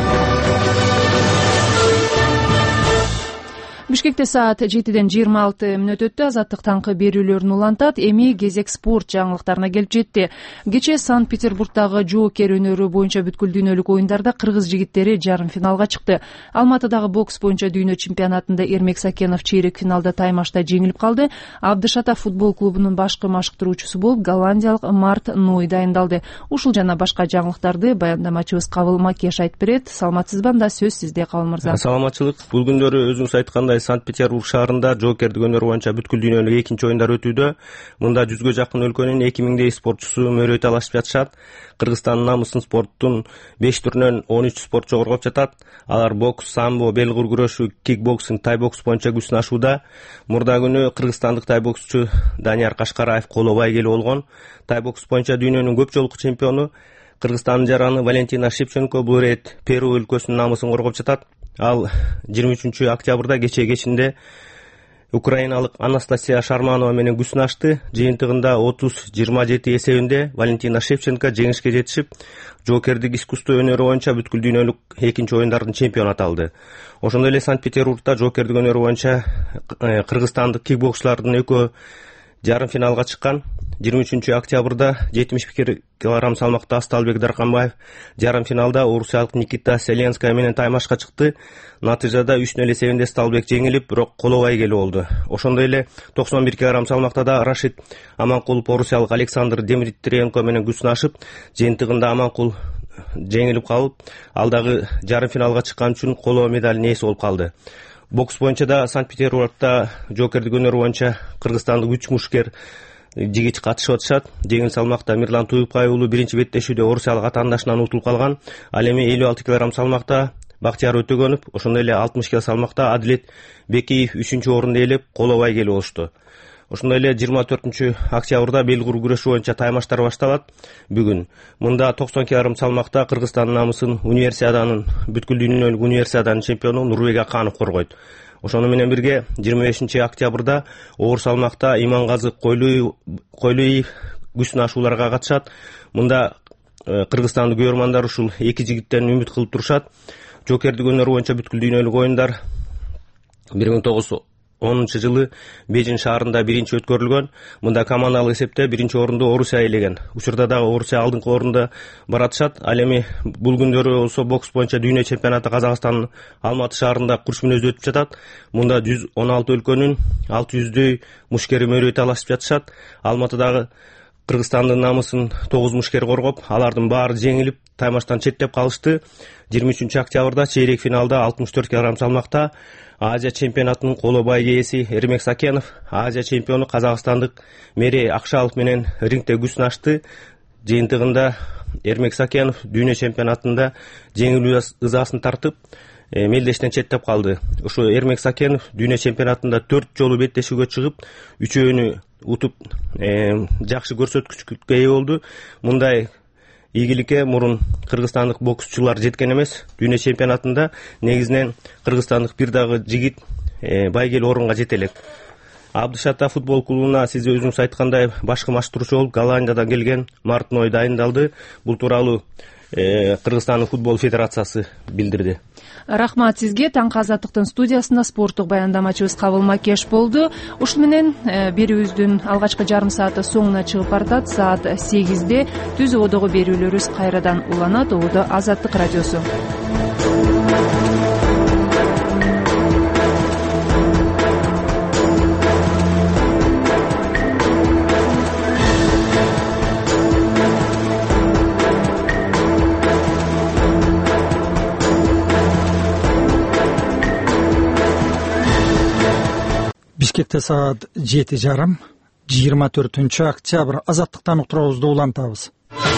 Бишкекте саат жетиден жыйырма алты мүнөт өттү. Азаттык таңкы берүүлөрүн улантат. Эми кезек спорт жаңылыктарына келип жетти. Кече Санкт-Петербургдагы жоокер өнөрү боюнча бүткүл дүйнөлүк оюндарда кыргыз жигиттери жарым финалга чыкты. Алматыдагы бокс боюнча дүйнө чемпионатында Эрмек Сакенов чейрек финалда таймашта жеңилип калды. Абдышата футбол клубунун башкы машыктыруучусу болуп голландиялык Март Ной дайындалды. Ушул жана башка жаңылыктарды баяндамачыбыз Кабыл Макеш айтып берет. Саламатсызбы? Анда сөз сизде, Кабыл мырза. Саламатчылык. Бул күндөрү өзүңүз айткандай Санкт-Петербург шаарында жоокердик өнөр боюнча бүткүл дүйнөлүк экинчи оюндар өтүүдө. Мында жүзгө жакын өлкөнүн эки миңдей спортчусу мөрөй талашып жатышат. Кыргызстандын намысын спорттун беш түрүнөн он үч спортчу коргоп жатат. Алар бокс, самбо, белгур күрөшү, кикбоксинг, тайбокс боюнча күч сынашууда. Мурда күнү кыргызстандык тайбоксчу Данияр Кашкараев коло байгелүү болгон. Тайбокс боюнча дүйнөнүн көп жолку чемпиону Кыргызстандын жараны Валентина Шевченко бул ирет Перу өлкөсүнүн намысын коргоп жатат. Ал жыйырма үчүнчү октябрда кече кечинде украиналык Анастасия Шарманова менен күч сынашты. Жыйынтыгында отуз жыйырма жети эсебинде Валентина Шевченко жеңишке жетишип, жоокердик искусство өнөрү боюнча бүткүл дүйнөлүк экинчи оюндардын чемпиону аталды. Ошондой эле Санкт-Петербургда жоокердик өнөрү боюнча кыргызстандык кикбоксчулардын экөө жарым финалга чыккан. жыйырма үчүнчү октябрда жетимиш бир килограмм салмакта Асталбек Дарканбаев жарым финалда орусиялык Никита Селенская менен таймашка чыкты. Натыйжада үч нөл эсебинде Асталбек жеңилип, бирок коло байгелүү болду. Ошондой эле токсон бир килограмм салмакта да Рашид Аманкулов орусиялык Александр Дмитриенко менен күч сынашып, жыйынтыгында Аманкул жеңилип калып, ал дагы жарым финалга чыккан үчүн коло медалдын ээси болуп калды. Бокс боюнча да Санкт-Петербургда жоокердик өнөр боюнча кыргызстандык үч мушкер жигит катышып атышат. Жеңил салмакта Мирлан Туюпкай уулу биринчи беттешүүдө орусиялык атаандашынан утулуп калган. Ал эми элүү алты килограмм салмакта Бактияр Өтөгөнов, ошондой эле алтымыш килограмм салмакта Адилет Бекиев үчүнчү орунду ээлеп, коло байгелүү болушту. Ошондой эле жыйырма төртүнчү октябрда белгур күрөшү боюнча таймаштар башталат. Бүгүн мында токсон килограмм салмакта Кыргызстандын намысын универсиаданын бүткүл дүйнөлүк универсиаданын чемпиону Нурбек Аканов коргойт. Ошону менен бирге жыйырма бешинчи октябрда оор салмакта Имангазы Койлуев күч сынашууларга катышат. Мында кыргызстандык көрөрмандар ушул эки жигиттен үмүт кылып турушат. Жоокердик өнөр боюнча бүткүл дүйнөлүк оюндар бир миң тогуз жүз онунчу жылы Бейжин шаарында биринчи өткөрүлгөн. Мында командалык эсепте биринчи орунду Орусия ээлеген. Учурда дагы Орусия алдыңкы орунда баратышат. Ал эми бул күндөрү болсо бокс боюнча дүйнө чемпионаты Казакстандын Алматы шаарында курч мүнөздө өтүп жатат. Мында жүз он алты өлкөнүн алты жүздөй мушкери мөрөй талашып жатышат. Алматыдагы Кыргызстандын намысын тогуз мушкер коргоп, алардын баары жеңилип, таймаштан четтеп калышты. жыйырма үчүнчү октябрда чейрек финалда алтымыш төрт килограмм салмакта Азия чемпионатынын коло байге ээси Эрмек Сакенов, Азия чемпиону казакстандык Мерей Акшалов менен рингте күч сынашты. Жыйынтыгында Эрмек Сакенов дүйнө чемпионатында жеңилүү ызасын тартып, мелдештен четтеп калды. Ушу Эрмек Сакенов дүйнө чемпионатында төрт жолу беттешүүгө чыгып, үчөөнү утуп, жакшы көрсөткүчкө ээ болду. Мындай ийгиликке мурун кыргызстандык боксчулар жеткен эмес. Дүйнө чемпионатында негизинен кыргызстандык бир дагы жигит байгелүү орунга жете элек. Абдышата футбол клубуна сиз өзүңүз айткандай башкы машыктыруучу болуп Голландиядан келген Март Ной дайындалды. Бул тууралуу Кыргызстандын футбол федерациясы билдирди. Рахмат сизге. Таңкы Азаттыктын студиясында спорттук баяндамачыбыз Кабыл Макеш болду. Ушун менен берүүбүздүн алгачкы жарым сааты соңуна чыгып баратат. Саат сегизде түз ободогу берүүлөрүбүз кайрадан уланат. Ободо Азаттык радиосу. Бишкекте саат жети жарым, жыйырма төртүнчү октябрь. Азаттыктан уктуруубузду улантабыз.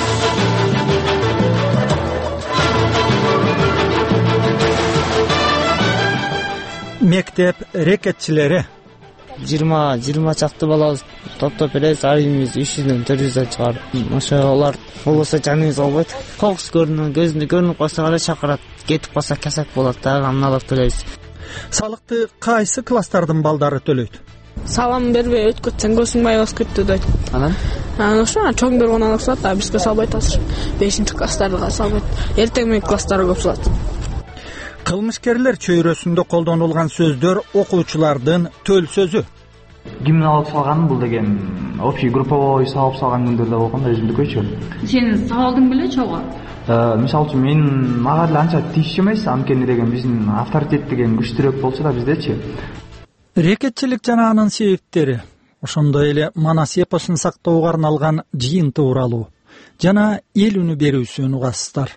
Мектеп рекетчилери жыйырма жыйырма чакты балабыз топтоп элебиз. Ар бирибиз үч жүздөн төрт жүздөн чыгарып, ошо алар болбосо жаныбыз албайт. Кокус көрүнүп, көзүндө көрүнүп калса гана чакырат. Кетип калса кесек болот да, андан алып төлөйбүз. Салыкты кайсы класстардын балдары төлөйт? Салам бербей өткөрсөң көзүң байбас кетти дейт. Анан? Анан ошо чоң бергон алып салат, а бизге салбайт азыр. бешинчи класстарга салбайт. Эртең менен класстарга көп салат. Кылмышкерлер чөйрөсүндө колдонулган сөздөр окуучулардын төл сөзү. Гимн алып салган бул деген общий групповой сабап салган күндөрдө болгон да өзүмдүкөчү. Сен сабалдың беле чогуу? Мисалы үчүн мен мага деле анча тийиш эмес, анткени деген биздин авторитет деген күчтүүрөөк болчу да биздечи. Рекетчилик жана анын себептери, ошондой эле Манас эпосун сактоого арналган жыйынтык уралуу жана эл үнү берүүсүн угасыздар.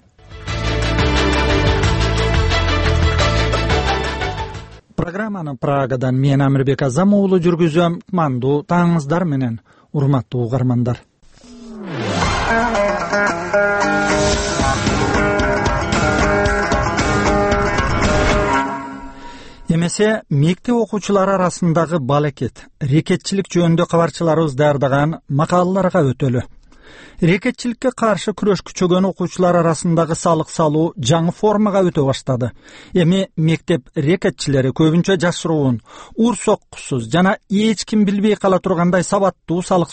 Программаны Прагадан мен Амирбек Азам уулу жүргүзөм. Кмандуу таңыңыздар менен, урматтуу угармандар. Эмесе мектеп окуучулары арасындагы балекет, рекетчилик жөнүндө кабарчыларыбыз даярдаган макалаларга өтөлү. Рекетчиликке каршы күрөш күчөгөн окуучулар арасындагы салык салуу жаңы формага өтө баштады. Эми мектеп рекетчилери көбүнчө жашыруун, ур соккусуз жана эч ким билбей кала тургандай сабаттуу салык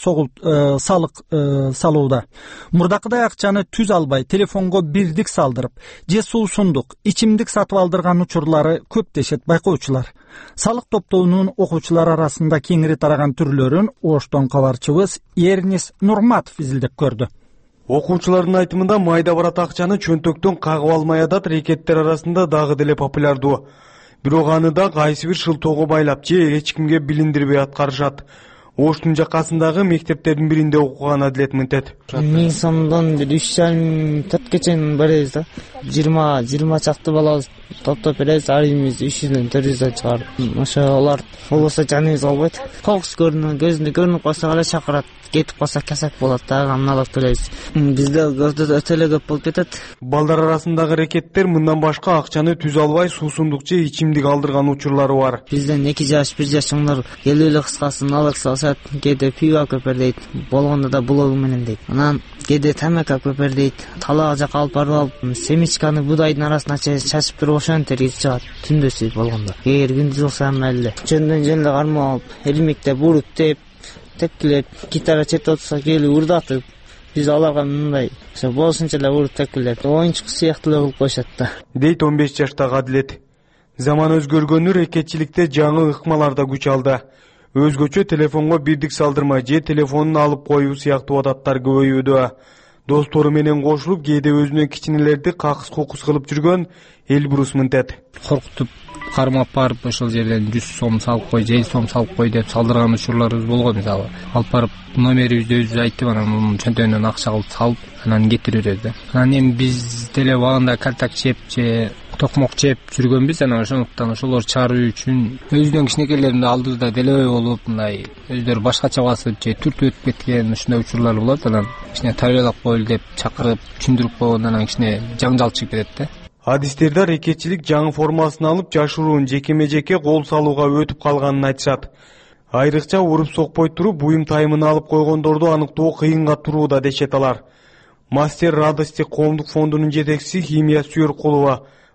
салык салууда. Мурдакыдай акчаны түз албай, телефонго бирдик салдырып, же суусундук, ичимдик сатып алдырган учурлары көп дешет байкоочулар. Салык топтоонун окуучулар арасында кеңири тараган түрлөрүн Оштон кабарчыбыз Эрнис Нурматов изилдеп көрдү. Окуучулардын айтымында майда барат акчаны чөнтөктөн кагып алмай атат рекеттер арасында дагы деле популярдуу. Бирок аны да кайсы бир шылтоого байлап же эч кимге билиндирбей аткарышат. Оштун жакасындагы мектептердин биринде окуган Адилет Мынтет. Миң сомдон бир үч жарым төрткө чейин барабыз да. жыйырма жыйырма чакты балабыз топтоп элебиз. Ар бирибиз үч жүздөн төрт жүздөн чыгарып, ошо алар болбосо жаныбыз албайт. Кокус көрүнүп, көзүндө көрүнүп калса гана чакырат. Кетип калса кесек болот да, андан алып төлөйбүз. Бизде өтө эле көп болуп кетет. Балдар арасындагы рекеттер мындан башка акчаны түз албай суусундук же ичимдик алдырган учурлары бар. Бизден эки жаш, бир жаш чоңдор келип эле кыскасын алып салышат. Кээде пиво көпөр дейт, болгондо да блогу менен дейт. Анан кээде тамака көпөр дейт. Талаага жака алып барып алып, семечканы будайдын арасына чачып туруп ошону тергизип чыгат түндөсү болгондо. Эгер күндүз болсо майлы. Жөндөн жөндөй кармап алып, элмекте буруктеп, тепкилеп, гитара чертип отурса келип урдатып, биз аларга мындай ошо болушунча эле уруп тепкилеп, оюнчук сыяктуу эле кылып коюшат да. Дейт он беш жаштагы Адилет. Заман өзгөргөнү рекетчиликте жаңы ыкмалар да күч алды. Өзгөчө телефонго бирдик салдырмай же телефонун алып коюу сыяктуу адаттар көбөйүүдө. Достору менен кошулуп, кээде өзүнөн кичинелерди какыс кукус кылып жүргөн Элбрус Мынтет. Коркутуп кармап барып ошол жерден жүз сом салып кой, же сом салып кой деп салдырган учурларыбыз болгон. Мисалы алып барып номерибизди өзүбүз айтып, анан мунун чөнтөгүнөн акча кылып салып, анан кетирип беребиз да. Анан эми биз деле убагында кальтак чеп же токмок чеп жүргөнбүз, анан ошондуктан ошолор чыгаруу үчүн өзүнүн кичинекейлеринди алдыда делебей болуп, мындай өздөрү башкача басып же түртүп өтүп кеткен ушундай учурлар болот. Анан кичине тарбиялап коелу деп чакырып, түшүндүрүп койгондо анан кичине жаңжал чыгып кетет да. Адистерде рекетчилик жаңы формасын алып, жашыруун жекеме-жеке кол салууга өтүп калганын айтышат. Айрыкча уруп сокпой туруп, буюм тайымын алып койгондорду аныктоо кыйынга турууда дешет алар. Мастер радости коомдук фондунун жетекчиси Химия Сүйөркулова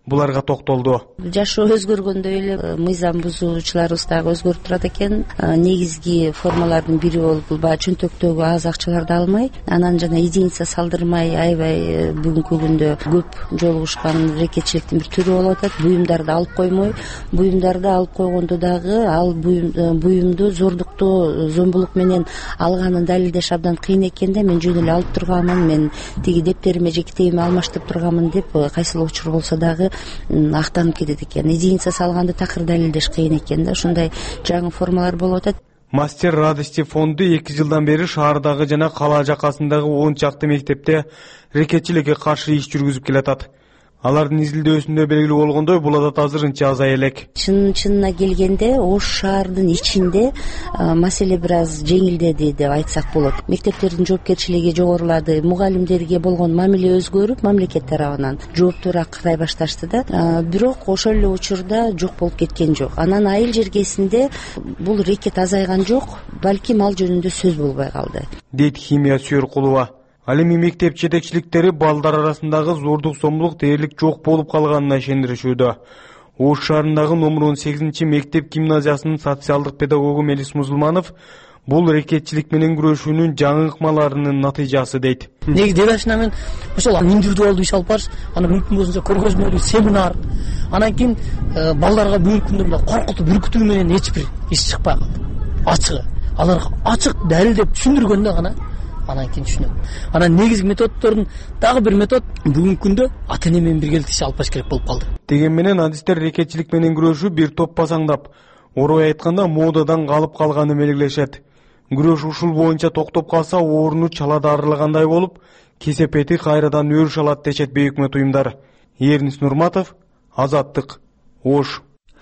буларга токтолду. Жашоо өзгөргөндөй эле мыйзам бузуучуларыбыз дагы өзгөрүп турат экен. Негизги формалардын бири болуп бул баягы чөнтөктөгү аз акчаларды алмай, анан жана единица салдырмай аябай бүгүнкү күндө көп жолугушкан рекетчиликтин бир түрү болуп атат. Буюмдарды алып коймой, буюмдарды алып койгондо дагы ал буюмду зордуктуу зомбулук менен алганын далилдеш абдан кыйын экенде, мен жөн эле алып турганмын, мен тиги дептериме же китебиме алмаштырып турганмын деп кайсыл учур болсо дагы актанып кетет экен. Единица салганды такыр далилдеш кыйын экен да, ушундай жаңы формалар болуп атат. Мастер радости фонду эки жылдан бери шаардагы жана кала жакасындагы он чакты мектепте рекетчиликке каршы иш жүргүзүп келатат. Алардын изилдөөсүндө белгилүү болгондой, бул адат азырынча азая элек. Чын чынына келгенде Ош шаардын ичинде маселе бир аз жеңилдеди деп айтсак болот. Мектептердин жоопкерчилиги жогорулады, мугалимдерге болгон мамиле өзгөрүп, мамлекет тарабынан жооптуураак карай башташты да. Бирок ошол эле учурда жок болуп кеткен жок. Анан айыл жергесинде бул рекет азайган жок, балким ал жөнүндө сөз болбой калды, дейт Химия Сүйөркулова. Ал эми мектеп жетекчиликтери балдар арасындагы зордук сомдулук дээрлик жок болуп калганына ишендиришүүдө. Ош шаарындагы номер он сегизинчи мектеп гимназиясынын социалдык педагогу Мелис Музулманов бул рекетчилик менен күрөшүүнүн жаңы ыкмаларынын натыйжасы дейт. Негизи дедашына мен ошол индивидуалдуу иш алып барыш, аны мүмкүн болсо көргөзмөлүү семинар, анан кийин балдарга бүгүнкү күндө мындай коркутуп үркүтүү менен эч бир иш чыкпай калды. Ачыгы аларга ачык далилдеп түшүндүргөндө гана анан кийин түшүнөт. Анан негизги методдордун дагы бир метод бүгүнкү күндө ата эне менен биргеликте иш алып барыш керек болуп калды. Деген менен адистер рекетчилик менен күрөшүү бир топ басаңдап, орой айтканда модадан калып калганы белгилешет. Күрөш ушул боюнча токтоп калса, орну чала дарылагандай болуп, кесепети кайрадан өрүш алат дешет бейөкмөт уюмдар. Эрнис Нурматов, Азаттык, Ош.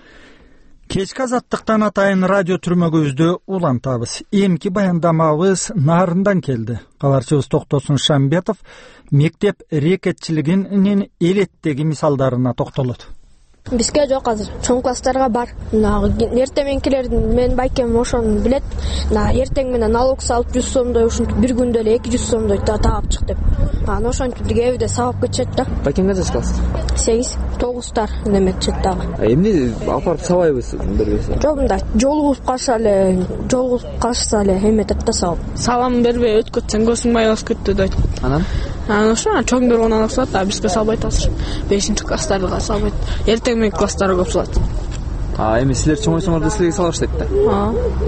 Кечки азаттыктан атайын радио түрмөгүбүздү улантабыз. Эмки баяндамабыз нарындан келди. Кабарчыбыз Токтосун Шамбетов мектеп рекетчилигинин элеттеги мисалдарына токтолот. Бизге жок азыр. Чоң класстарга бар. Эртең мененкилердин мен байкем ошону билет. Эртең менен налог салып жүз сомдой, ушинтип бир күндө эле эки жүз сомдой таап чык деп. Анан ошентип кээбиде сабап кетишет да. Байкем канча класс? сегиз, тогуздар неметчет дагы. Эмне алып барып сабайбыз бербейсиз? Жок, мындай жолугуп калса эле, жолугуп калса эле эметет да сабап. Салам бербей өткөтсөң көзүң майлап кетти дейт. Анан? Анан ошо чоңдор онан салат, а бизге салбайт азыр. бешинчи класстарга салбайт. Эртең менен класстарга көп салат. А эми силер чоңойсоңор да силерге сала баштайт да? А.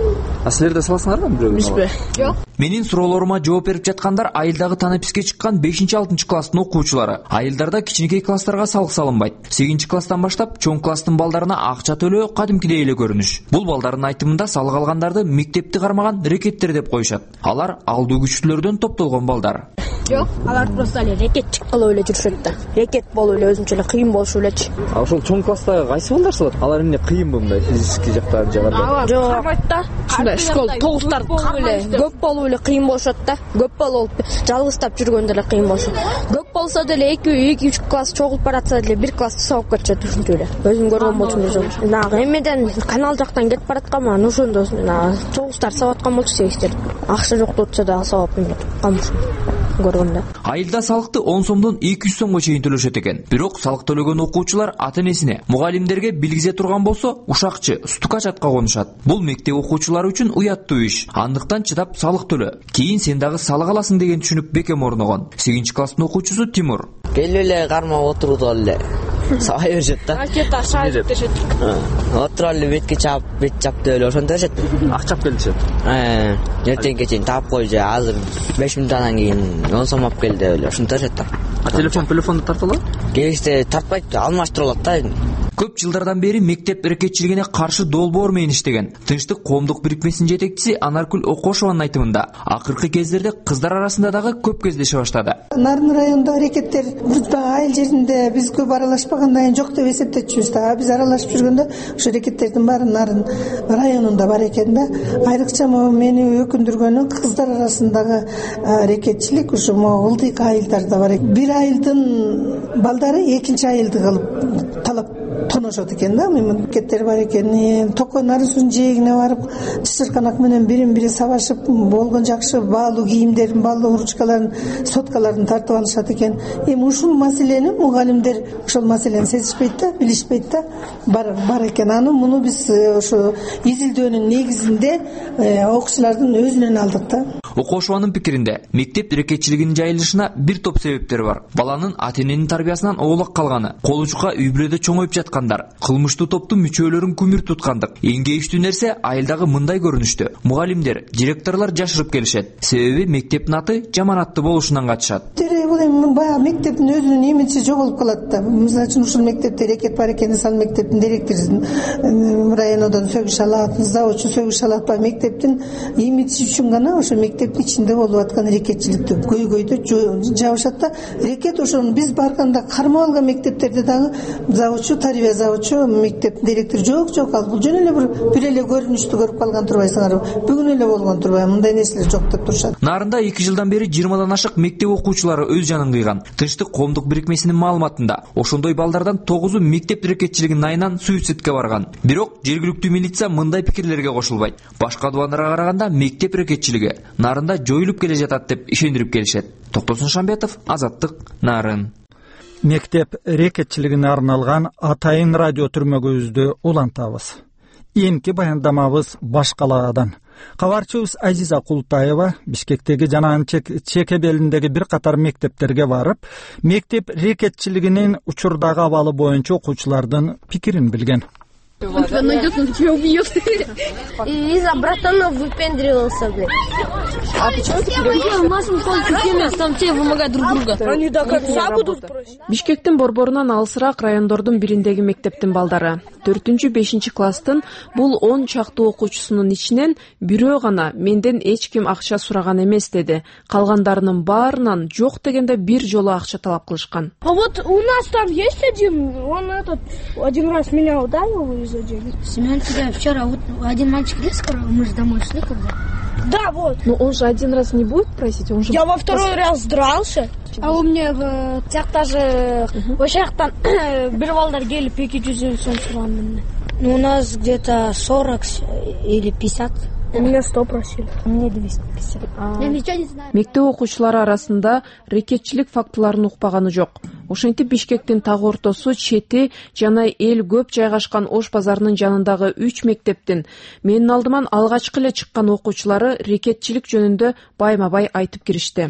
А силер да саласыңарбы бирөөгө? Бизбе? Жок. Менин суроолорума жооп берип жаткандар айылдагы танаписке чыккан бешинчи алтынчы класстын окуучулары. Айылдарда кичинекей класстарга салык салынбайт. сегизинчи класстан баштап чоң класстын балдарына акча төлөө кадимкидей эле көрүнүш. Бул балдардын айтымында салык алгандарды мектепти кармаган рекеттер деп коюшат. Алар алдуу күчтүүлөрдөн топтолгон балдар. Жок, алар просто эле рекетчик кылып эле жүрүшөт да. Рекет болуп эле өзүнчө эле кыйын болушу элечи. А ошол чоң класстагы кайсы балдар салат? Алар эмне кыйынбы мындай физический жактан жагат? Жок, кармайт да. Ушундай школ тогуздар кап эле көп болуп эле кыйын болушат да. Көп болуп жалгыздап жүргөндө эле кыйын болушу. Көп болсо деле эки үч класс чогулуп баратса деле бир классты сабап кетишет ушинтип эле. Өзүм көргөн болчумун жок. Нагы эмеден канал жактан кетип баратканмын, ошондо тогуздар сабап аткан болчу, сегиздер. Акча жок болчу да сабап атканмын. Көргөндө. Айылда салыкты он сомдон эки жүз сомго чейин төлөшөт экен. Бирок салык төлөгөн окуучулар ата-энесине, мугалимдерге билгизе турган болсо, ушакчы, стукачатка конушат. Бул мектеп окуучулары үчүн уяттуу иш. Андыктан чыдап салык төлө. Кийин сен дагы салык аласың деген түшүнүк бекем орногон. сегизинчи класстын окуучусу Тимур. Келип эле кармап отурду эле. Сабай беришет да. Ракета шайып дешет. Отуруп эле бетке чаап, бет чапты эле ошентип беришет. Акча алып келчи. Э, эртеңге чейин таап кой же, азыр беш мүнөттөн кийин он сом алып кел деп эле ошентип беришет да. А телефон, телефонду тарталат? Кээде тартпайт, алмаштырылат да. Көп жылдардан бери мектеп рекетчилигине каршы долбоор менен иштеген Тынчтык коомдук бирикмесинин жетекчиси Анаркүл Окошованын айтымында, акыркы кездерде кыздар арасында дагы көп кездеше баштады. Нарын районундагы рекеттер бизде айыл жеринде биз көп аралашпагандан жок деп эсептечүбүз да. Биз аралашып жүргөндө ошо рекеттердин баары Нарын районунда бар экен да. Айрыкча мени өкүндүргөнү кыздар арасындагы рекетчилик ушу могу ылдыйкы айылдарда бар. Бир айылдын балдары экинчи айылды кылып талап токунушат экен да, мамлекеттер бар экен. Токой нарусунун жээгине барып чычырканак менен бирин бири сабашып болгон жакшы баалуу кийимдерин, баалуу ручкаларын, соткаларын тартып алышат экен. Эми ушул маселени мугалимдер ошол маселени сезишпейт да, билишпейт да, бар бар экен. Аны муну биз ошо изилдөөнүн негизинде окуучулардын өзүнөн алдык да. Окуушубанын пикиринде мектеп рекетчилигинин жайылышына бир топ себептер бар. Баланын ата-эненин тарбиясынан оолак калганы, колучука үй-бүлөдө чоңоюп жаткандар, кылмыштуу топтун мүчөлөрүн күмүр туткандык. Эң кейиштүү нерсе айылдагы мындай көрүнүштө. Мугалимдер, директорлор жашырып келишет. Себеби мектептин аты жаманаттуу болушунан качышат. Бул эми баягы мектептин өзүнүн имиджи жоголуп калат да. Мисалы үчүн ушул мектепте рекет бар экен, ал мектептин директору районодон сөгүш алат, завучу сөгүш алат. Мектептин имиджи үчүн гана ошо мектептин ичинде болуп аткан рекетчиликти көйгөйдү жабышат да. Рекет ошону биз барганда кармап алган мектептерде дагы завучу, тарбия завучу, мектептин директору жок жок, ал бул жөн эле бир бир эле көрүнүштү көрүп калган турбайсыңарбы? Бүгүн эле болгон турбайбы? Мындай нерселер жок деп турушат. Нарында эки жылдан бери жыйырмадан ашык мектеп окуучулары өз жанын кыйган. Тынчтык коомдук бирикмесинин маалыматында ошондой балдардан тогузу мектеп рекетчилигинин айынан суицидке барган. Бирок жергиликтүү милиция мындай пикирлерге кошулбайт. Башка дубандарга караганда мектеп рекетчилиги Нарында жоюлуп келе жатат деп ишендирип келишет. Токтосун Шамбетов, Азаттык, Нарын. Мектеп рекетчилигине арналган Атайын радио түрмөгүбүздү улантабыз. Эмки баяндамабыз башкалардан. Кабарчыбыз Азиза Култаева Бишкектеги жана чеке белиндеги бир катар мектептерге барып, мектеп рекетчилигинин учурдагы абалы боюнча окуучулардын пикирин билген. Он найдет, он тебя убьет. И из-за братанов выпендривался, блядь. А почему ты переводишь? У нас только семья, там те вымогают друг друга. Они до конца будут просить. Бишкектин борборунан алысыраак райондордун бириндеги мектептин балдары. төртүнчү бешинчи класстын бул он чактуу окуучусунун ичинен бирөө гана менден эч ким акча сураган эмес деди. Калгандарынын баарынан жок дегенде бир жолу акча талап кылышкан. А вот у нас там есть один, он этот один раз меня ударил из-за денег. Семен, тебя вчера вот один мальчик лез, мы же домой шли когда. Да, вот. Но он же один раз не будет просить, он же... Я во второй пос... раз дрался. А у меня в тяхта же... В шахтан бир балдар келип эки жүз сом сураган. Ну, у нас где-то сорок или пятьдесят. У меня сто просили. У меня двести пятьдесят. Я ничего не знаю. Мектеп окуучулары арасында рекетчилик фактыларын укпаганы жок. Ошентип Бишкектин так ортосу, чети жана эл көп жайгашкан Ош базарынын жанындагы үч мектептин менин алдыман алгачкы эле чыккан окуучулары рекетчилик жөнүндө байма-бай айтып киришти.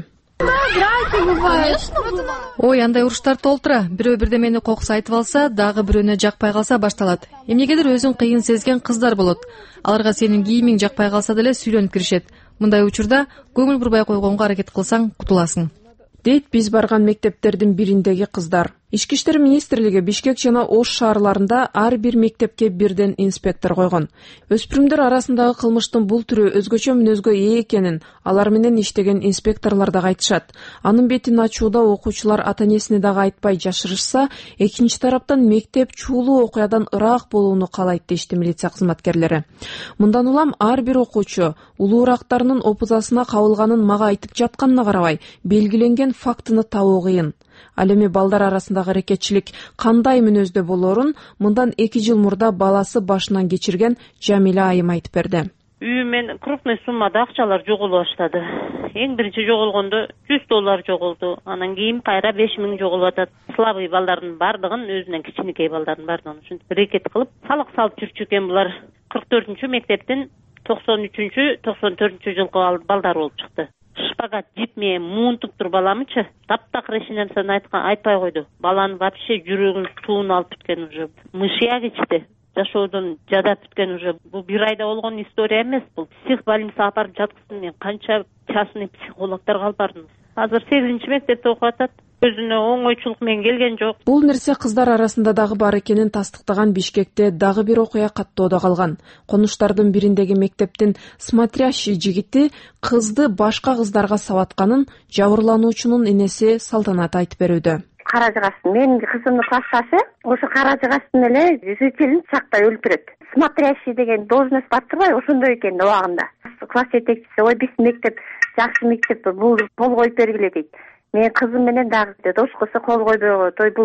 Ой, андай уруштар толтура. Бирөө бирдемени кокус айтып алса, дагы бирөөнө жакпай калса башталат. Эмнегедир өзүн кыйын сезген кыздар болот. Аларга сенин кийимиң жакпай калса деле сүйлөнүп киришет. Мындай учурда көңүл бурбай койгонго аракет кылсаң кутуласың. Дейт биз барган мектептердин бириндеги кыздар. Ички иштер министрлиги Бишкек жана Ош шаарларында ар бир мектепке бирден инспектор койгон. Өспүрүмдөр арасындагы кылмыштын бул түрү өзгөчө мүнөзгө ээ экенин алар менен иштеген инспекторлор дагы айтышат. Анын бетин ачууда окуучулар ата-энесине дагы айтпай жашырышса, экинчи тараптан мектеп чуулуу окуядан ыраак болууну каалайт дешти милиция кызматкерлери. Мындан улам ар бир окуучу улуурактарынын опузасына кабылганын мага айтып жатканына карабай, белгиленген фактыны табуу кыйын. Ал эми балдар арасындагы рекетчилик кандай мүнөздө болорун мындан эки жыл мурда баласы башынан кечирген Жамила айым айтып берди. Үйүмөн крупный суммада акчалар жоголо баштады. Эң биринчи жоголгондо жүз доллар жоголду. Анан кийин кайра беш миң жоголуп атат. Слабый балдардын бардыгын, өзүнөн кичинекей балдардын бардыгын ушинтип рекет кылып, салык салып жүрчү экен булар. кырк төртүнчү мектептин токсон үчүнчү токсон төртүнчү жылкы балдар болуп чыкты. Шпагат жип менен муунтуп тур баламычы. Таптак решениесин айткан айтпай койду. Баланын вообще жүрөгүн суун алып бүткөн уже. Мышьяк ичти. Жашоодон жадап бүткөн уже. Бул бир айда болгон история эмес бул. Псих больницага апарып жаткыздым мен. Канча частный психологдорго алып бардым. Азыр сегизинчи мектепте окуп атат. Өзүнө оңойчулук менен келген жок. Бул нерсе кыздар арасында дагы бар экенин тастыктаган Бишкекте дагы бир окуя каттоодо калган. Конуштардын бириндеги мектептин смотрящий жигити кызды башка кыздарга сабатканын жабырлануучунун энеси Салтанат айтып берүүдө. Кара жыгастын менин кызымдын классташы ошо кара жыгастын эле жителин пычактай өлтүрөт. Смотрящий деген должность бар турбайбы, ошондой экен убагында. Класс жетекчиси ой биз мектеп жакшы мектеп бул кол коюп бергиле дейт. Мен кызым менен дагы дошкосо кол койбой койот. Ой бул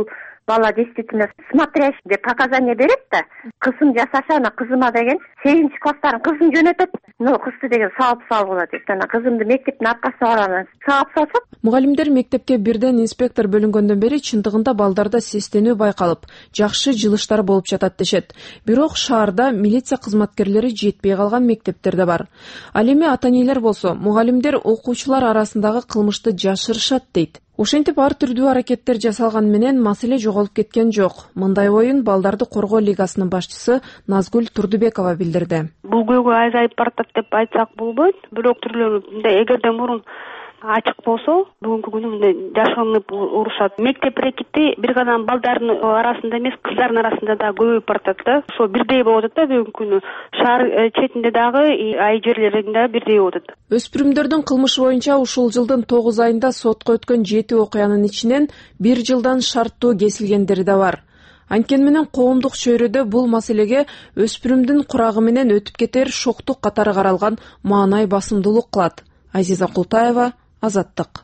бала действительно смотрящий деп показания берет да, кызым жасаша, ана кызыма деген сегизинчи класстарын кызын жөнөтөт. Ну, кызды деген сабап салгыла деп, ана кызымды мектептин аркасына барган сабап салсак. Мугалимдер мектепке бирден инспектор бөлүнгөндөн бери чындыгында балдарда сестенүү байкалып, жакшы жылыштар болуп жатат дешет. Бирок шаарда милиция кызматкерлери жетпей калган мектептер да бар. Ал эми ата-энелер болсо, мугалимдер окуучулар арасындагы кылмышты жашырышат дейт. Ошентип ар түрдүү аракеттер жасалган менен маселе жоголуп кеткен жок. Мындай оюн Балдарды коргоо лигасынын башчысы Назгүл Турдубекова билдирди. Бул көйгөй азайып баратат деп айтсак болбойт. Бирок түрлөрү эгерде мурун ачык болсо, бүгүнкү күнү мындай жашынып урушат. Мектеп рекети бир гана балдардын арасында эмес, кыздардын арасында да көбөйүп баратат да. Ошо бирдей болуп атат да бүгүнкү күнү. Шаар четинде дагы, ай жерлеринде бирдей болуп атат. Өспүрүмдөрдүн кылмышы боюнча ушул жылдын тогуз айында сотко өткөн жети окуянын ичинен бир жылдан шарттуу кесилгендери да бар. Анткени менен коомдук чөйрөдө бул маселеге өспүрүмдүн курагы менен өтүп кетер шоктук катары каралган маанай басымдуулук кылат. Азиза Култаева, Азаттык.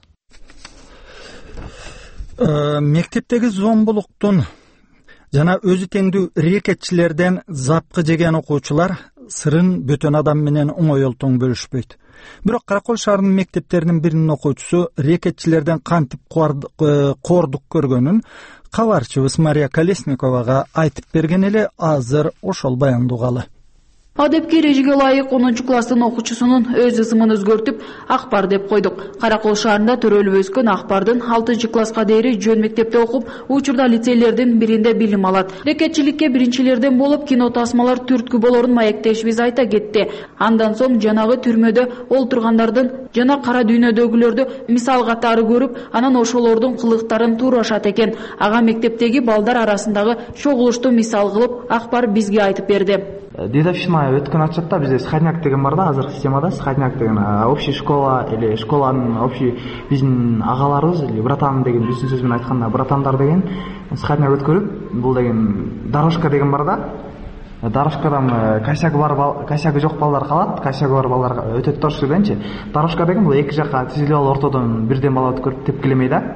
Мектептеги зомбулуктун жана өзү теңдүү рекетчилерден запкы жеген окуучулар сырын бөтөн адам менен оңойлтоң бөлүшпөйт. Бирок Каракөл шаарынын мектептеринин биринин окуучусу рекетчилерден кантип коордук көргөнүн кабарчыбыз Мария Колесниковага айтып берген эле, азыр ошол баянды угалы. Адепке эрежеге ылайык онунчу класстын окуучусунун өз ысымын өзгөртүп Акбар деп койдук. Каракөл шаарында төрөлүп өскөн Акбардын алтынчы класска дейри жөн мектепте окуп, учурда лицейлердин биринде билим алат. Рекетчиликке биринчилерден болуп, кино тасмалар түрткү болорун маектешибиз айта кетти. Андан соң жанагы түрмөдө олтургандардын жана кара дүйнөдөгүлөрдү мисал катары көрүп, анан ошолордун кылыктарын туурашат экен. Ага мектептеги балдар арасындагы чогулушту мисал кылып Акбар бизге айтып берди. Дедовщина өткөн атчатта бизде сходняк деген бар да, азыр системада сходняк деген общий школа или школанын общий биздин агаларыбыз или братан деген биздин сөз менен айтканда братандар деген сходняк өткөрүп, бул деген дорожка деген бар да. Дорожкадан косягі бар, косягі жоқ балдар қалады, косягі бар балдар өтөт дорожка дегенчи. Дорожка деген бул эки жакка тизилип алып ортодон бирден бала өткөрүп тепкилемей да.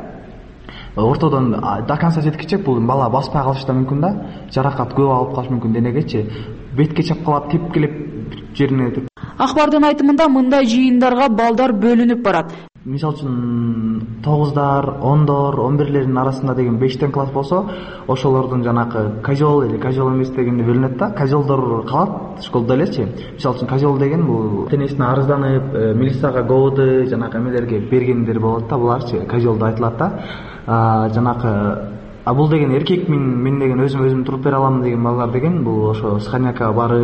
Ортодон до конца жеткиче бул бала баспай калышы да мүмкүн да, жаракат көп алып калышы мүмкүн денегечи. Бетке чапкалап тепкилеп жерине. Акбардын айтымында мындай жыйындарга балдар бөлүнүп барат. Мисал үчүн тогуздар, ондор, он бирлердин арасында деген бештен класс болсо, ошолордун жанакы козел или козел эмес дегенде бөлүнөт да. Козелдор калат школдо элечи. Мисал үчүн козел деген бул тенесине арызданып, милицияга говуду жанакы эмелерге бергендер болот да, буларчы козел деп айтылат да. Жанакы а бул деген эркек мен мен деген өзүм өзүм туруп бере алам деген балдар деген бул ошо сходнякка барып,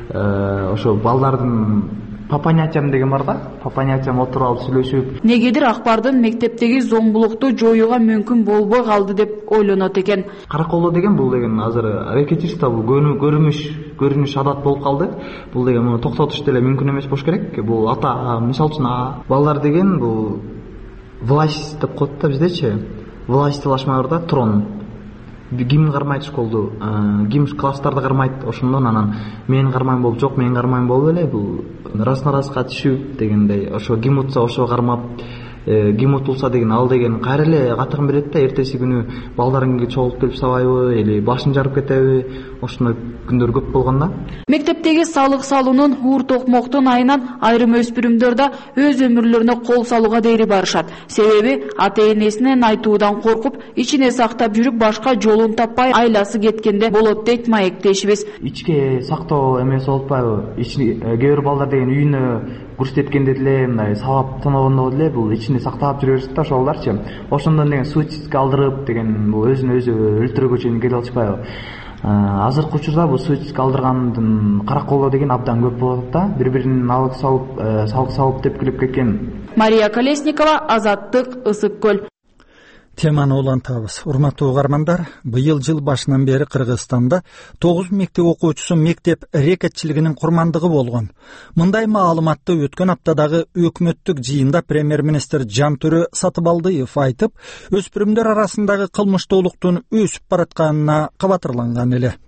ошо балдардын по понятиям деген бар да, по понятиям отуруп алып сүйлөшүп. Негедир Акбардын мектептеги зомбулукту жоюуга мүмкүн болбой калды деп ойлонот экен. Караколдо деген бул деген азыр рекетчество бул көрүнүш, көрүнүш адат болуп калды. Бул деген муну токтотуш деле мүмкүн эмес болуш керек. Бул ата, мисал үчүн балдар деген бул власть деп коет да биздечи. Властьтылашма бар да, трон. Гимн кармайт школду, гимн класстарды кармайт, ошондон анан мен кармайм болуп, жок мен кармайм болуп эле бул раз на разга түшүп дегендей, ошо гимн утса ошо кармап, гимн утулса деген ал деген кайра эле катыгын берет да, эртеси күнү балдарыңды чогулуп келип сабайбы или башын жарып кетеби, ошондой күндөр көп болгон да. Мектептеги салык салуунун, уур токмоктун айынан айрым өспүрүмдөр да өз өмүрлөрүнө кол салууга дейри барышат. Себеби ата-энесинен айтуудан коркуп, ичине сактап жүрүп башка жолун таппай айласы кеткенде болот дейт маектешибиз. Ичке сактоо эмеси болуп атпайбы? Кээ бир балдар деген үйүнө көрсөткөндө деле мындай сабап тоногондо деле бул ичинде сактап жүрө берет да ошолорчу. Ошондон деген суицидке алдырып деген бул өзүн өзү өлтүрүүгө чейин келип алышпайбы? Азыркы учурда бул суицидке алдыргандын Караколдо деген абдан көп болот да, бири-биринин алык салып, салык салып тепкилеп кеткен. Мария Колесникова, Азаттык, Ысык көл. Теманы улантабыз. Урматтуу угармандар, быйыл жыл башынан бери Кыргызстанда тогуз мектеп окуучусу мектеп рекетчилигинин курмандыгы болгон. Мындай маалыматты өткөн аптадагы өкмөттүк жыйында премьер-министр Жантөрө Сатыбалдыев айтып, өспүрүмдөр арасындагы кылмыштуулуктун өсүп баратканына кабатырланган эле.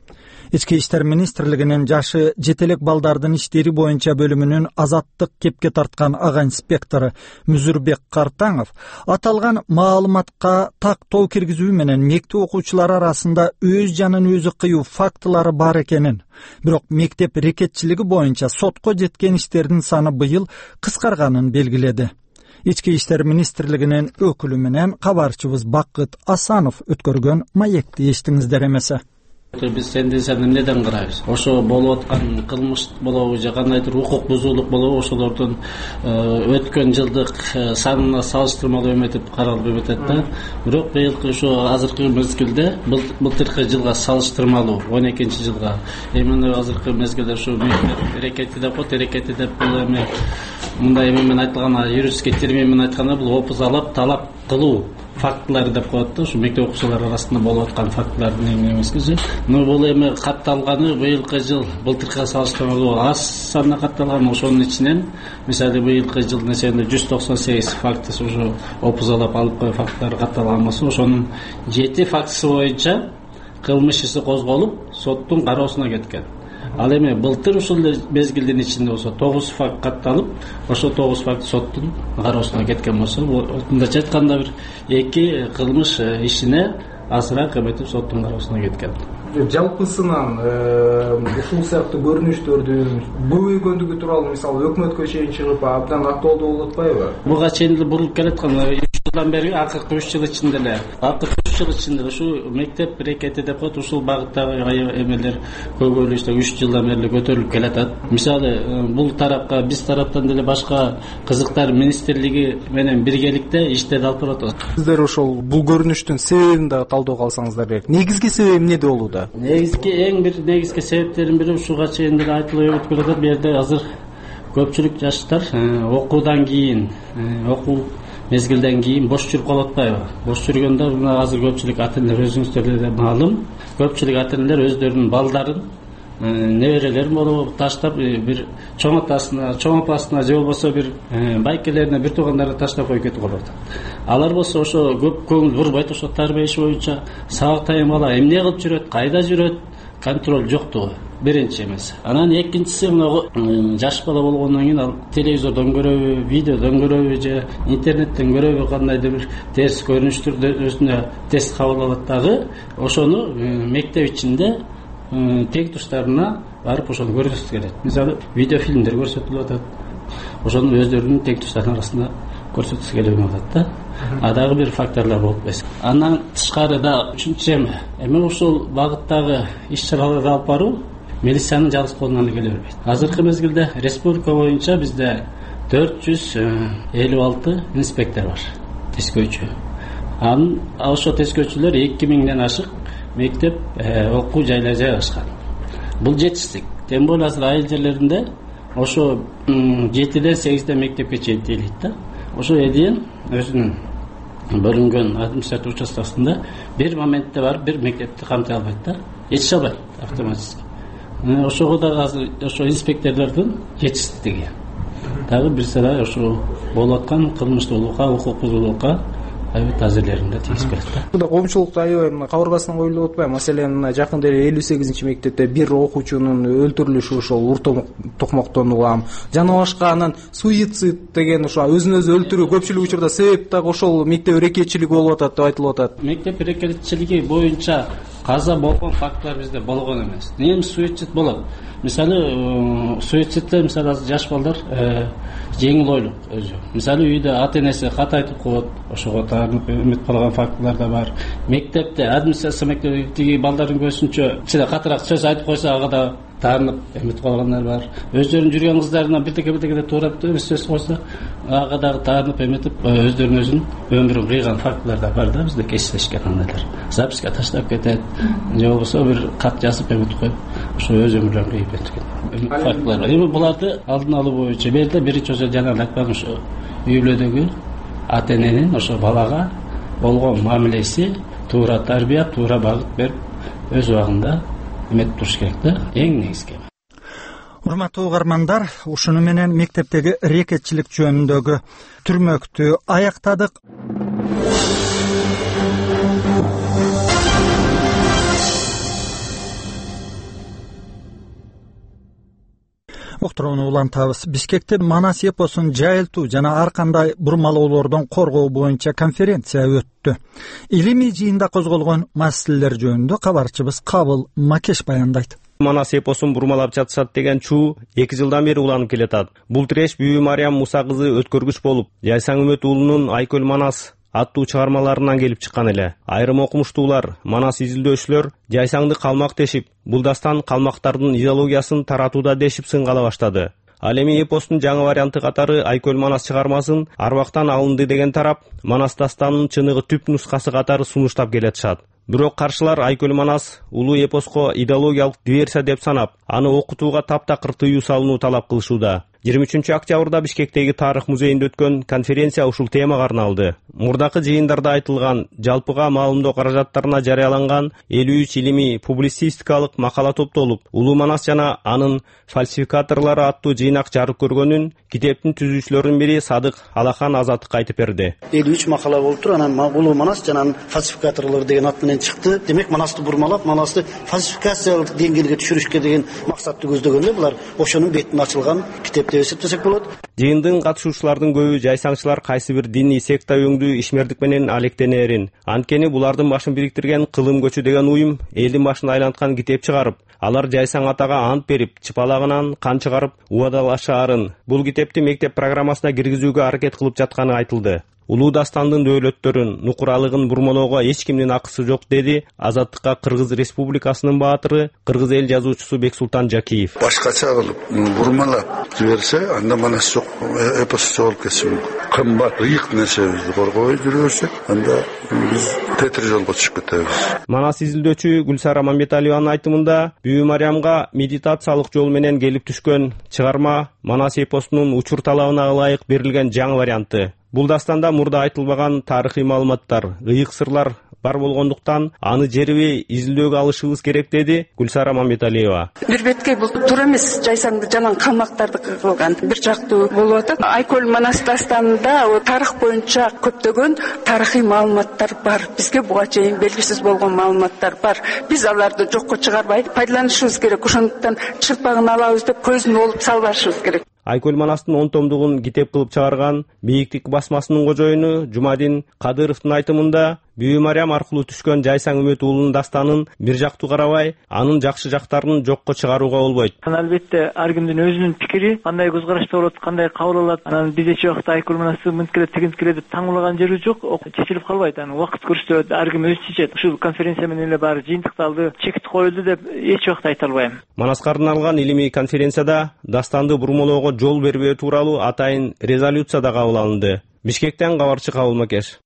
Ички иштер министрлигинин жашы жетелек балдардын иштери боюнча бөлүмүнүн азаттык кепке тарткан ага инспектору Мүзүрбек Картаңов аталган маалыматка тактоо киргизүү менен мектеп окуучулары арасында өз жанын өзү кыюу фактылары бар экенин, бирок мектеп рекетчилиги боюнча сотко жеткен иштердин саны быйыл кыскарганын белгиледи. Ички иштер министрлигинин өкүлү менен кабарчыбыз Бакыт Асанов өткөргөн маекти эчтиңиздер эмесе. Биз эмнеден эмнеден карайбыз? Ошо болуп аткан кылмыш болобу же кандайдыр укук бузуулук болобу, ошолордун өткөн жылдык санына салыштырмалуу эметип каралып эметет да. Бирок быйылкы ошо азыркы мезгилде былтыркы жылга салыштырмалуу он экинчи жылга эмне азыркы мезгилде ошо рекети деп коет, рекети деп бул эме мындай эме менен айтылган, юридический термин менен айтканда бул опузалап талап кылуу фактылары деп коет да, ушу мектеп окуучулары арасында болуп аткан фактылардын эмеси. Но бул эме катталганы быйылкы жыл былтыркыга салыштырмалуу аз санына катталган. Ошонун ичинен мисалы быйылкы жылдын эсебинде жүз токсон сегиз фактысы ушу опузалап алып кой фактылары катталган болсо, ошонун жети фактысы боюнча кылмыш иши козголуп соттун кароосуна кеткен. Ал эми былтыр ушул мезгилдин ичинде болсо тогуз факт катталып, ошо тогуз факт соттун кароосуна кеткен болсо, мындайча айтканда бир эки кылмыш ишине азыраак эметип соттун кароосуна кеткен. Жалпысынан ушул сыяктуу көрүнүштөрдүн көбөйгөндүгү тууралуу мисалы өкмөткө чейин чыгып абдан актуалдуу болуп атпайбы? Буга чейин эле бурулуп келаткан үч жылдан бери акыркы үч жыл ичинде эле, акыркы үч жыл ичинде ушу мектеп рекети деп коет, ушул багыттагы эмелер көбөйлүп иште үч жылдан бери көтөрүлүп келатат. Мисалы бул тарапка биз тараптан деле башка кызыктар министрлиги менен биргеликте иштер алып барат. Сиздер ошол бул көрүнүштүн себебин дагы талдоого алсаңыздар керек. Негизги себеби эмнеде болууда? Негизги эң бир негизги себептердин бири ушуга чейин деле айтылып өтүп келатат. Бу жерде азыр көпчүлүк жаштар окуудан кийин, окуу мезгилден кийин бош жүрүп калып атпайбы? Бош жүргөндө мына азыр көпчүлүк ата-энелер өзүңүздөргө да маалым, көпчүлүк ата-энелер өздөрүнүн балдарын, неберелерин болобу таштап бир чоң атасына, чоң апасына же болбосо бир байкелерине, бир туугандарына таштап коюп кетип калып атат. Алар болсо ошо көп көңүл бурбайт, ошо тарбия иши боюнча сабак тайым бала эмне кылып жүрөт, кайда жүрөт, контроль жоктугу биринчи эмеси. Анан экинчиси мына жаш бала болгондон кийин ал телевизордон көрөбү, видеодон көрөбү же интернеттен көрөбү, кандайдыр бир терс көрүнүштөрдү өзүнө тез кабыл алат дагы, ошону мектеп ичинде тең туштарына барып ошону көргөзүп келет. Мисалы видеофильмдер көрсөтүлүп атат. Ошону өздөрүнүн тең туштарынын арасында көрсөткүсү келип атат да. А дагы бир факторлор болуп калат. Андан тышкары да үчүнчү эме, эми ушул багыттагы иш-чараларды алып баруу милициянын жалгыз колунан келе бербейт. Азыркы мезгилде республика боюнча бизде төрт жүз элүү алты инспектор бар, тескөөчү. Анын ошо тескөөчүлөр эки миңден ашык мектеп окуу жайлар жайгашкан. Бул жетиштик. Тем более азыр айыл жерлеринде ошо жетиден сегизден мектепке чейин тейлейт да. Ошо эден өзүнүн бөлүнгөн административ участкасында бир моментте барып бир мектепти камтый албайт да. Жетише албайт автоматически. Ошого дагы азыр ошо инспекторлордун жетишсиздиги. Дагы бир сыра ошо болуп аткан кылмыштуулукка, укук бузуулукка айбет азырлеринде тийгизип келет да. Бул коомчулукта аябай мына кабыргасынан коюлуп атпайбы? Маселен, мына жакында эле элүү сегизинчи мектепте бир окуучунун өлтүрүлүшү ошол ур токмоктонулган. Жана башка анан суицид деген ошо өзүн өзү өлтүрүү көпчүлүк учурда себеп дагы ошол мектеп рекетчилиги болуп атат деп айтылып атат. Мектеп рекетчилиги боюнча каза болгон факттар бизде болгон эмес. Эми суицид болот. Мисалы суицидте мисалы азыр жаш балдар жеңил ойлук өзү. Мисалы үйдө ата-энеси кат айтып коет, ошого таанып эметип калган фактылар да бар. Мектепте администрация мектептеги балдардын көзүнчө силе катыраак сөз айтып койсо ага да таанып эметип калгандар бар. Өздөрүнүн жүргөн кыздарына бирдеке бирдеке туурап сөз койсо ага дагы таанып эметип өздөрүнүн өзүн өмүрүн кыйган фактылар да бар да, бизде кездешкен андайлар. Записка таштап кетет, же болбосо бир кат жазып эметип коюп, ошо өз өмүрлөрүн кыйып кеткен фактылар бар. Эми буларды алдын алуу боюнча бул жерде биринчи өзү жана айткан ошо үй бүлөдөгү ата-эненин ошо балага болгон мамилеси туура тарбия, туура багыт берип өз убагында эметип туруш керек да, эң негизги. Урматтуу угармандар, ушуну менен мектептеги рекетчилик жөнүндөгү түрмөктү аяктадык. уктурууну улантабыз. Бишкекте Манас эпосун жайылтуу жана ар кандай бурмалоолордон коргоо боюнча конференция өттү. Илимий жыйында козголгон маселелер жөнүндө кабарчыбыз Кабыл Макеш баяндайт. Манас эпосун бурмалап жатышат деген чуу эки жылдан бери уланып келатат. Бул тиреш Бүйү Мариям Муса кызы өткөргүч болуп, Жайсаң Үмөт уулунун Айкөл Манас аттуу чыгармаларынан келип чыккан эле. Айрым окумуштуулар, Манас изилдөөчүлөр Жайсаңды калмак дешип, бул дастан калмактардын идеологиясын таратууда дешип сынгала баштады. Ал эми эпостун жаңы варианты катары Айкөл Манас чыгармасын Арбактан алынды деген тарап Манас дастанынын чыныгы түп нускасы катары сунуштап келатышат. Бирок каршылар Айкөл Манас улуу эпоско идеологиялык диверсия деп санап, аны окутууга таптакыр тыюу салынуу талап кылышууда. жыйырма үчүнчү октябрда Бишкектеги тарых музейинде өткөн конференция ушул темага арналды. Мурдакы жыйындарда айтылган жалпыга маалымдоо каражаттарына жарыяланган элүү үч илимий публицистикалык макала топтолуп, Улуу Манас жана анын фальсификаторлору аттуу жыйнак жарык көргөнүн китептин түзүүчүлөрүнүн бири Садык Алахан Азаттыкка айтып берди. элүү үч макала болуп тур, анан Улуу Манас жана анын фальсификаторлору деген ат менен чыкты. Демек Манасты бурмалап, Манасты фальсификациялык деңгээлге түшүрүшкө деген максатты көздөгөндө булар ошонун бетине ачылган китеп деп эсептесек болот. Жыйындын катышуучулардын көбү жайсаңчылар кайсы бир диний секта өңдүү ишмердик менен алектенерин, анткени булардын башын бириктирген кылым көчү деген уюм элдин башын айланткан китеп чыгарып, алар Жайсаң атага ант берип, чыпалагынан кан чыгарып убадалашаарын, бул китепти мектеп программасына киргизүүгө аракет кылып жатканы айтылды. Улуу дастандын дөөлөттөрүн, нукуралыгын бурмалоого эч кимдин акысы жок, деди Азаттыкка Кыргыз Республикасынын баатыры, кыргыз эл жазуучусу Бексултан Жакиев. Башкача кылып бурмалап жиберсе, анда Манас жок, эпос болуп кетиши мүмкүн. Кымбат, ыйык нерсебизди коргобой жүрөбүрсөк, анда биз тетир жолго түшүп кетебиз. Манас изилдөөчү Гүлсара Мамбеталиеванын айтымында, Бүйү Мариямга медитациялык жол менен келип түшкөн чыгарма Манас эпосунун учур талабына ылайык берилген жаңы варианты. Бул дастанда мурда айтылбаган тарыхый маалыматтар, ыйык сырлар бар болгондуктан аны жерибей изилдөөгө алышыбыз керек, деди Гүлсара Мамбеталиева. Бир бетке бул туура эмес, Жайсаңды жаман калмактарды кылган бир жактуу болуп атат. Айкөл Манас дастанында тарых боюнча көптөгөн тарыхый маалыматтар бар. Бизге буга чейин белгисиз болгон маалыматтар бар. Биз аларды жокко чыгарбай пайдаланышыбыз керек. Ошондуктан чырпагын алабыз деп көзүн олуп салбашыбыз керек. Айкөл Манастын он томдугун китеп кылып чыгарган Бийиктик басмасынын кожоюну Жумадин Кадыровдун айтымында, Бүйү Мариям аркылуу түшкөн Жайсаң Үмөт уулунун дастанын бир жактуу карабай, анын жакшы жактарын жокко чыгарууга болбойт. Албетте ар кимдин өзүнүн пикири, кандай көз карашта болот, кандай кабыл алат. Анан биз эч убакта Айкөл Манасты мынткиле тигинткиле деп таңбалаган жерибиз жок. Чечилип калбайт. Аны убакыт көрсөтөт, ар ким өзү чечет. Ушул конференция менен эле баары жыйынтыкталды, чекит коюлду деп эч убакта айта албайм. Манаска арналган илимий конференцияда дастанды бурмалоого жол бербөө тууралуу атайын резолюция да кабыл алынды. Бишкектен кабарчы Кабыл Макеш.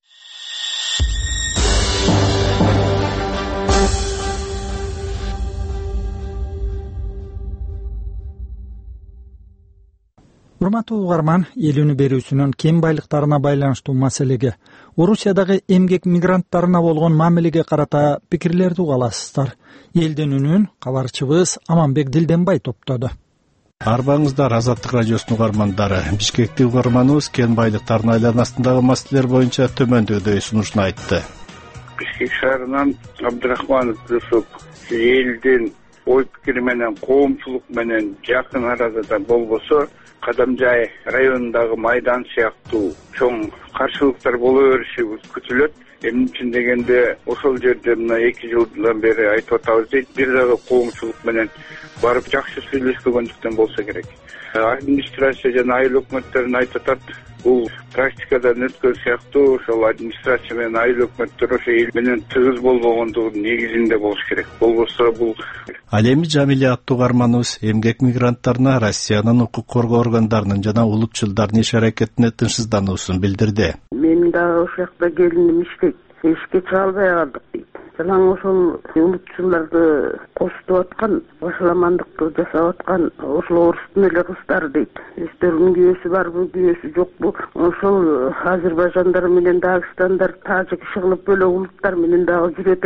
Урматтуу угарман, эл үнү берүүсүнүн кем байлыктарына байланыштуу маселеге, Орусиядагы эмгек мигранттарына болгон мамилеге карата пикирлерди угаласыздар. Элдин үнүн кабарчыбыз Аманбек Дилденбай топтоду. Арбаңыздар Азаттык радиосунун угармандары. Бишкектик угарманыбыз кен байлыктарына айланасындагы маселелер боюнча төмөндөгүдөй сунушун айтты. Бишкек шаарынан Абдырахманов Юсуп, элдин ой пикири менен, коомчулук менен жакын арада болбосо, Кадамжай районундагы майдан сыяктуу чоң каршылыктар боло бериши күтүлөт. Эмне үчүн дегенде, ошол жерде мына эки жылдан бери айтып атабыз дейт, бир дагы коомчулук менен барып жакшы сүйлөшпөгөндүктөн болсо керек. Администрация жана айыл өкмөттөрүн айтып атат, бул практикадан өткөн сыяктуу ошол администрация менен айыл өкмөттөр ошо эл менен тыгыз болбогондугунун негизинде болуш керек. Болбосо бул Ал эми Жамиле аттуу угарманыбыз эмгек мигранттарына Россиянын укук коргоо органдарынын жана улутчулдардын иш аракетине тынчсыздануусун билдирди. Мен дагы ошол жакта келиним иштейт. Эшикке чыга албай калдык дейт. Жалаң ошол улутчуларды кошутуп аткан, башаламандыкты жасап аткан ошол орустун эле кыздары дейт. Өздөрүнүн күйөөсү барбы, күйөөсү жокпу? Ошол Азербайжандар менен Дагыстандар, Тажик, Шыгылып бөлөк улуттар менен дагы жүрөт экен.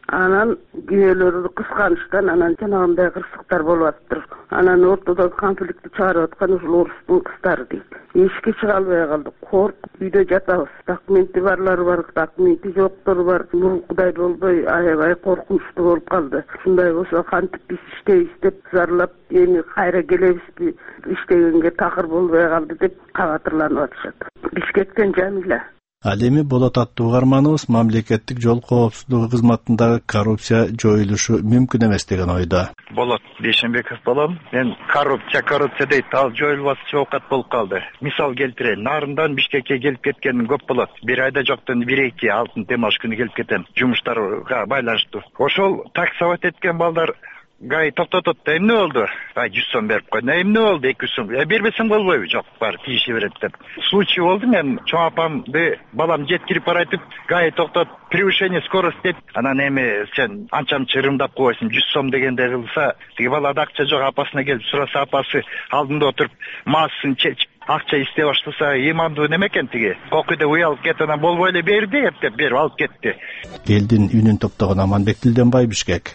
Анан күйөөлөрү кысканычтан анан жанагындай кырсыктар болуп атыптыр. Анан ортодо конфликтти чыгарып аткан ушул орустун кыздары дейт. Эшикке чыга албай калдык. Коркуп үйдө жатабыз. Документи барлары бар, документи жоктору бар. Мурункудай болбой, аябай коркунучтуу болуп калды. Ушундай болсо кантип биз иштейбиз деп зарлап, эми кайра келебизби, иштегенге такыр болбой калды деп кабатырланып атышат. Бишкектен Жамиля. Ал эми Болот аттуу угарманыбыз мамлекеттик жол коопсуздугу кызматындагы коррупция жоюлушу мүмкүн эмес деген ойдо. Болот Бейшенбеков болом. Мен коррупция, коррупция дейт, ал жоюлбас оокат болуп калды. Мисал келтирейин, Нарындан Бишкекке келип кеткеним көп болот. Бир айда жоктон бир эки алтын демалыш күнү келип кетем. Жумуштарга байланыштуу. Ошол таксовать эткен балдар гай токтотот да эмне болду? Ай жүз сом берип койду. Эмне болду? эки жүз сом. Э бербесең болбойбу? Жок, бар, тийише берет деп. Случай болду, мен чоң апамды балам жеткирип барайтып, гай токтот, превышение скорости деп. Анан эми сен анчамчы ырымдап койсуң, жүз сом дегенде кылса, тиги балада акча жок, апасына келип сураса, апасы алдында отуруп, маасын чечип акча истей баштаса, имандуу неме экен тиги. Кокуйда уялып кетти, анан болбой эле берди деп берип алып кетти. Элдин үнүн топтогон Аманбек Тилденбай, Бишкек.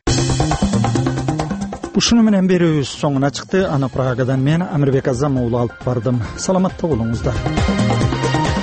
Ушуну менен берүүбүз соңуна чыкты. Аны Прагадан мен Амирбек Азам уулу алып бардым. Саламатта болуңуздар.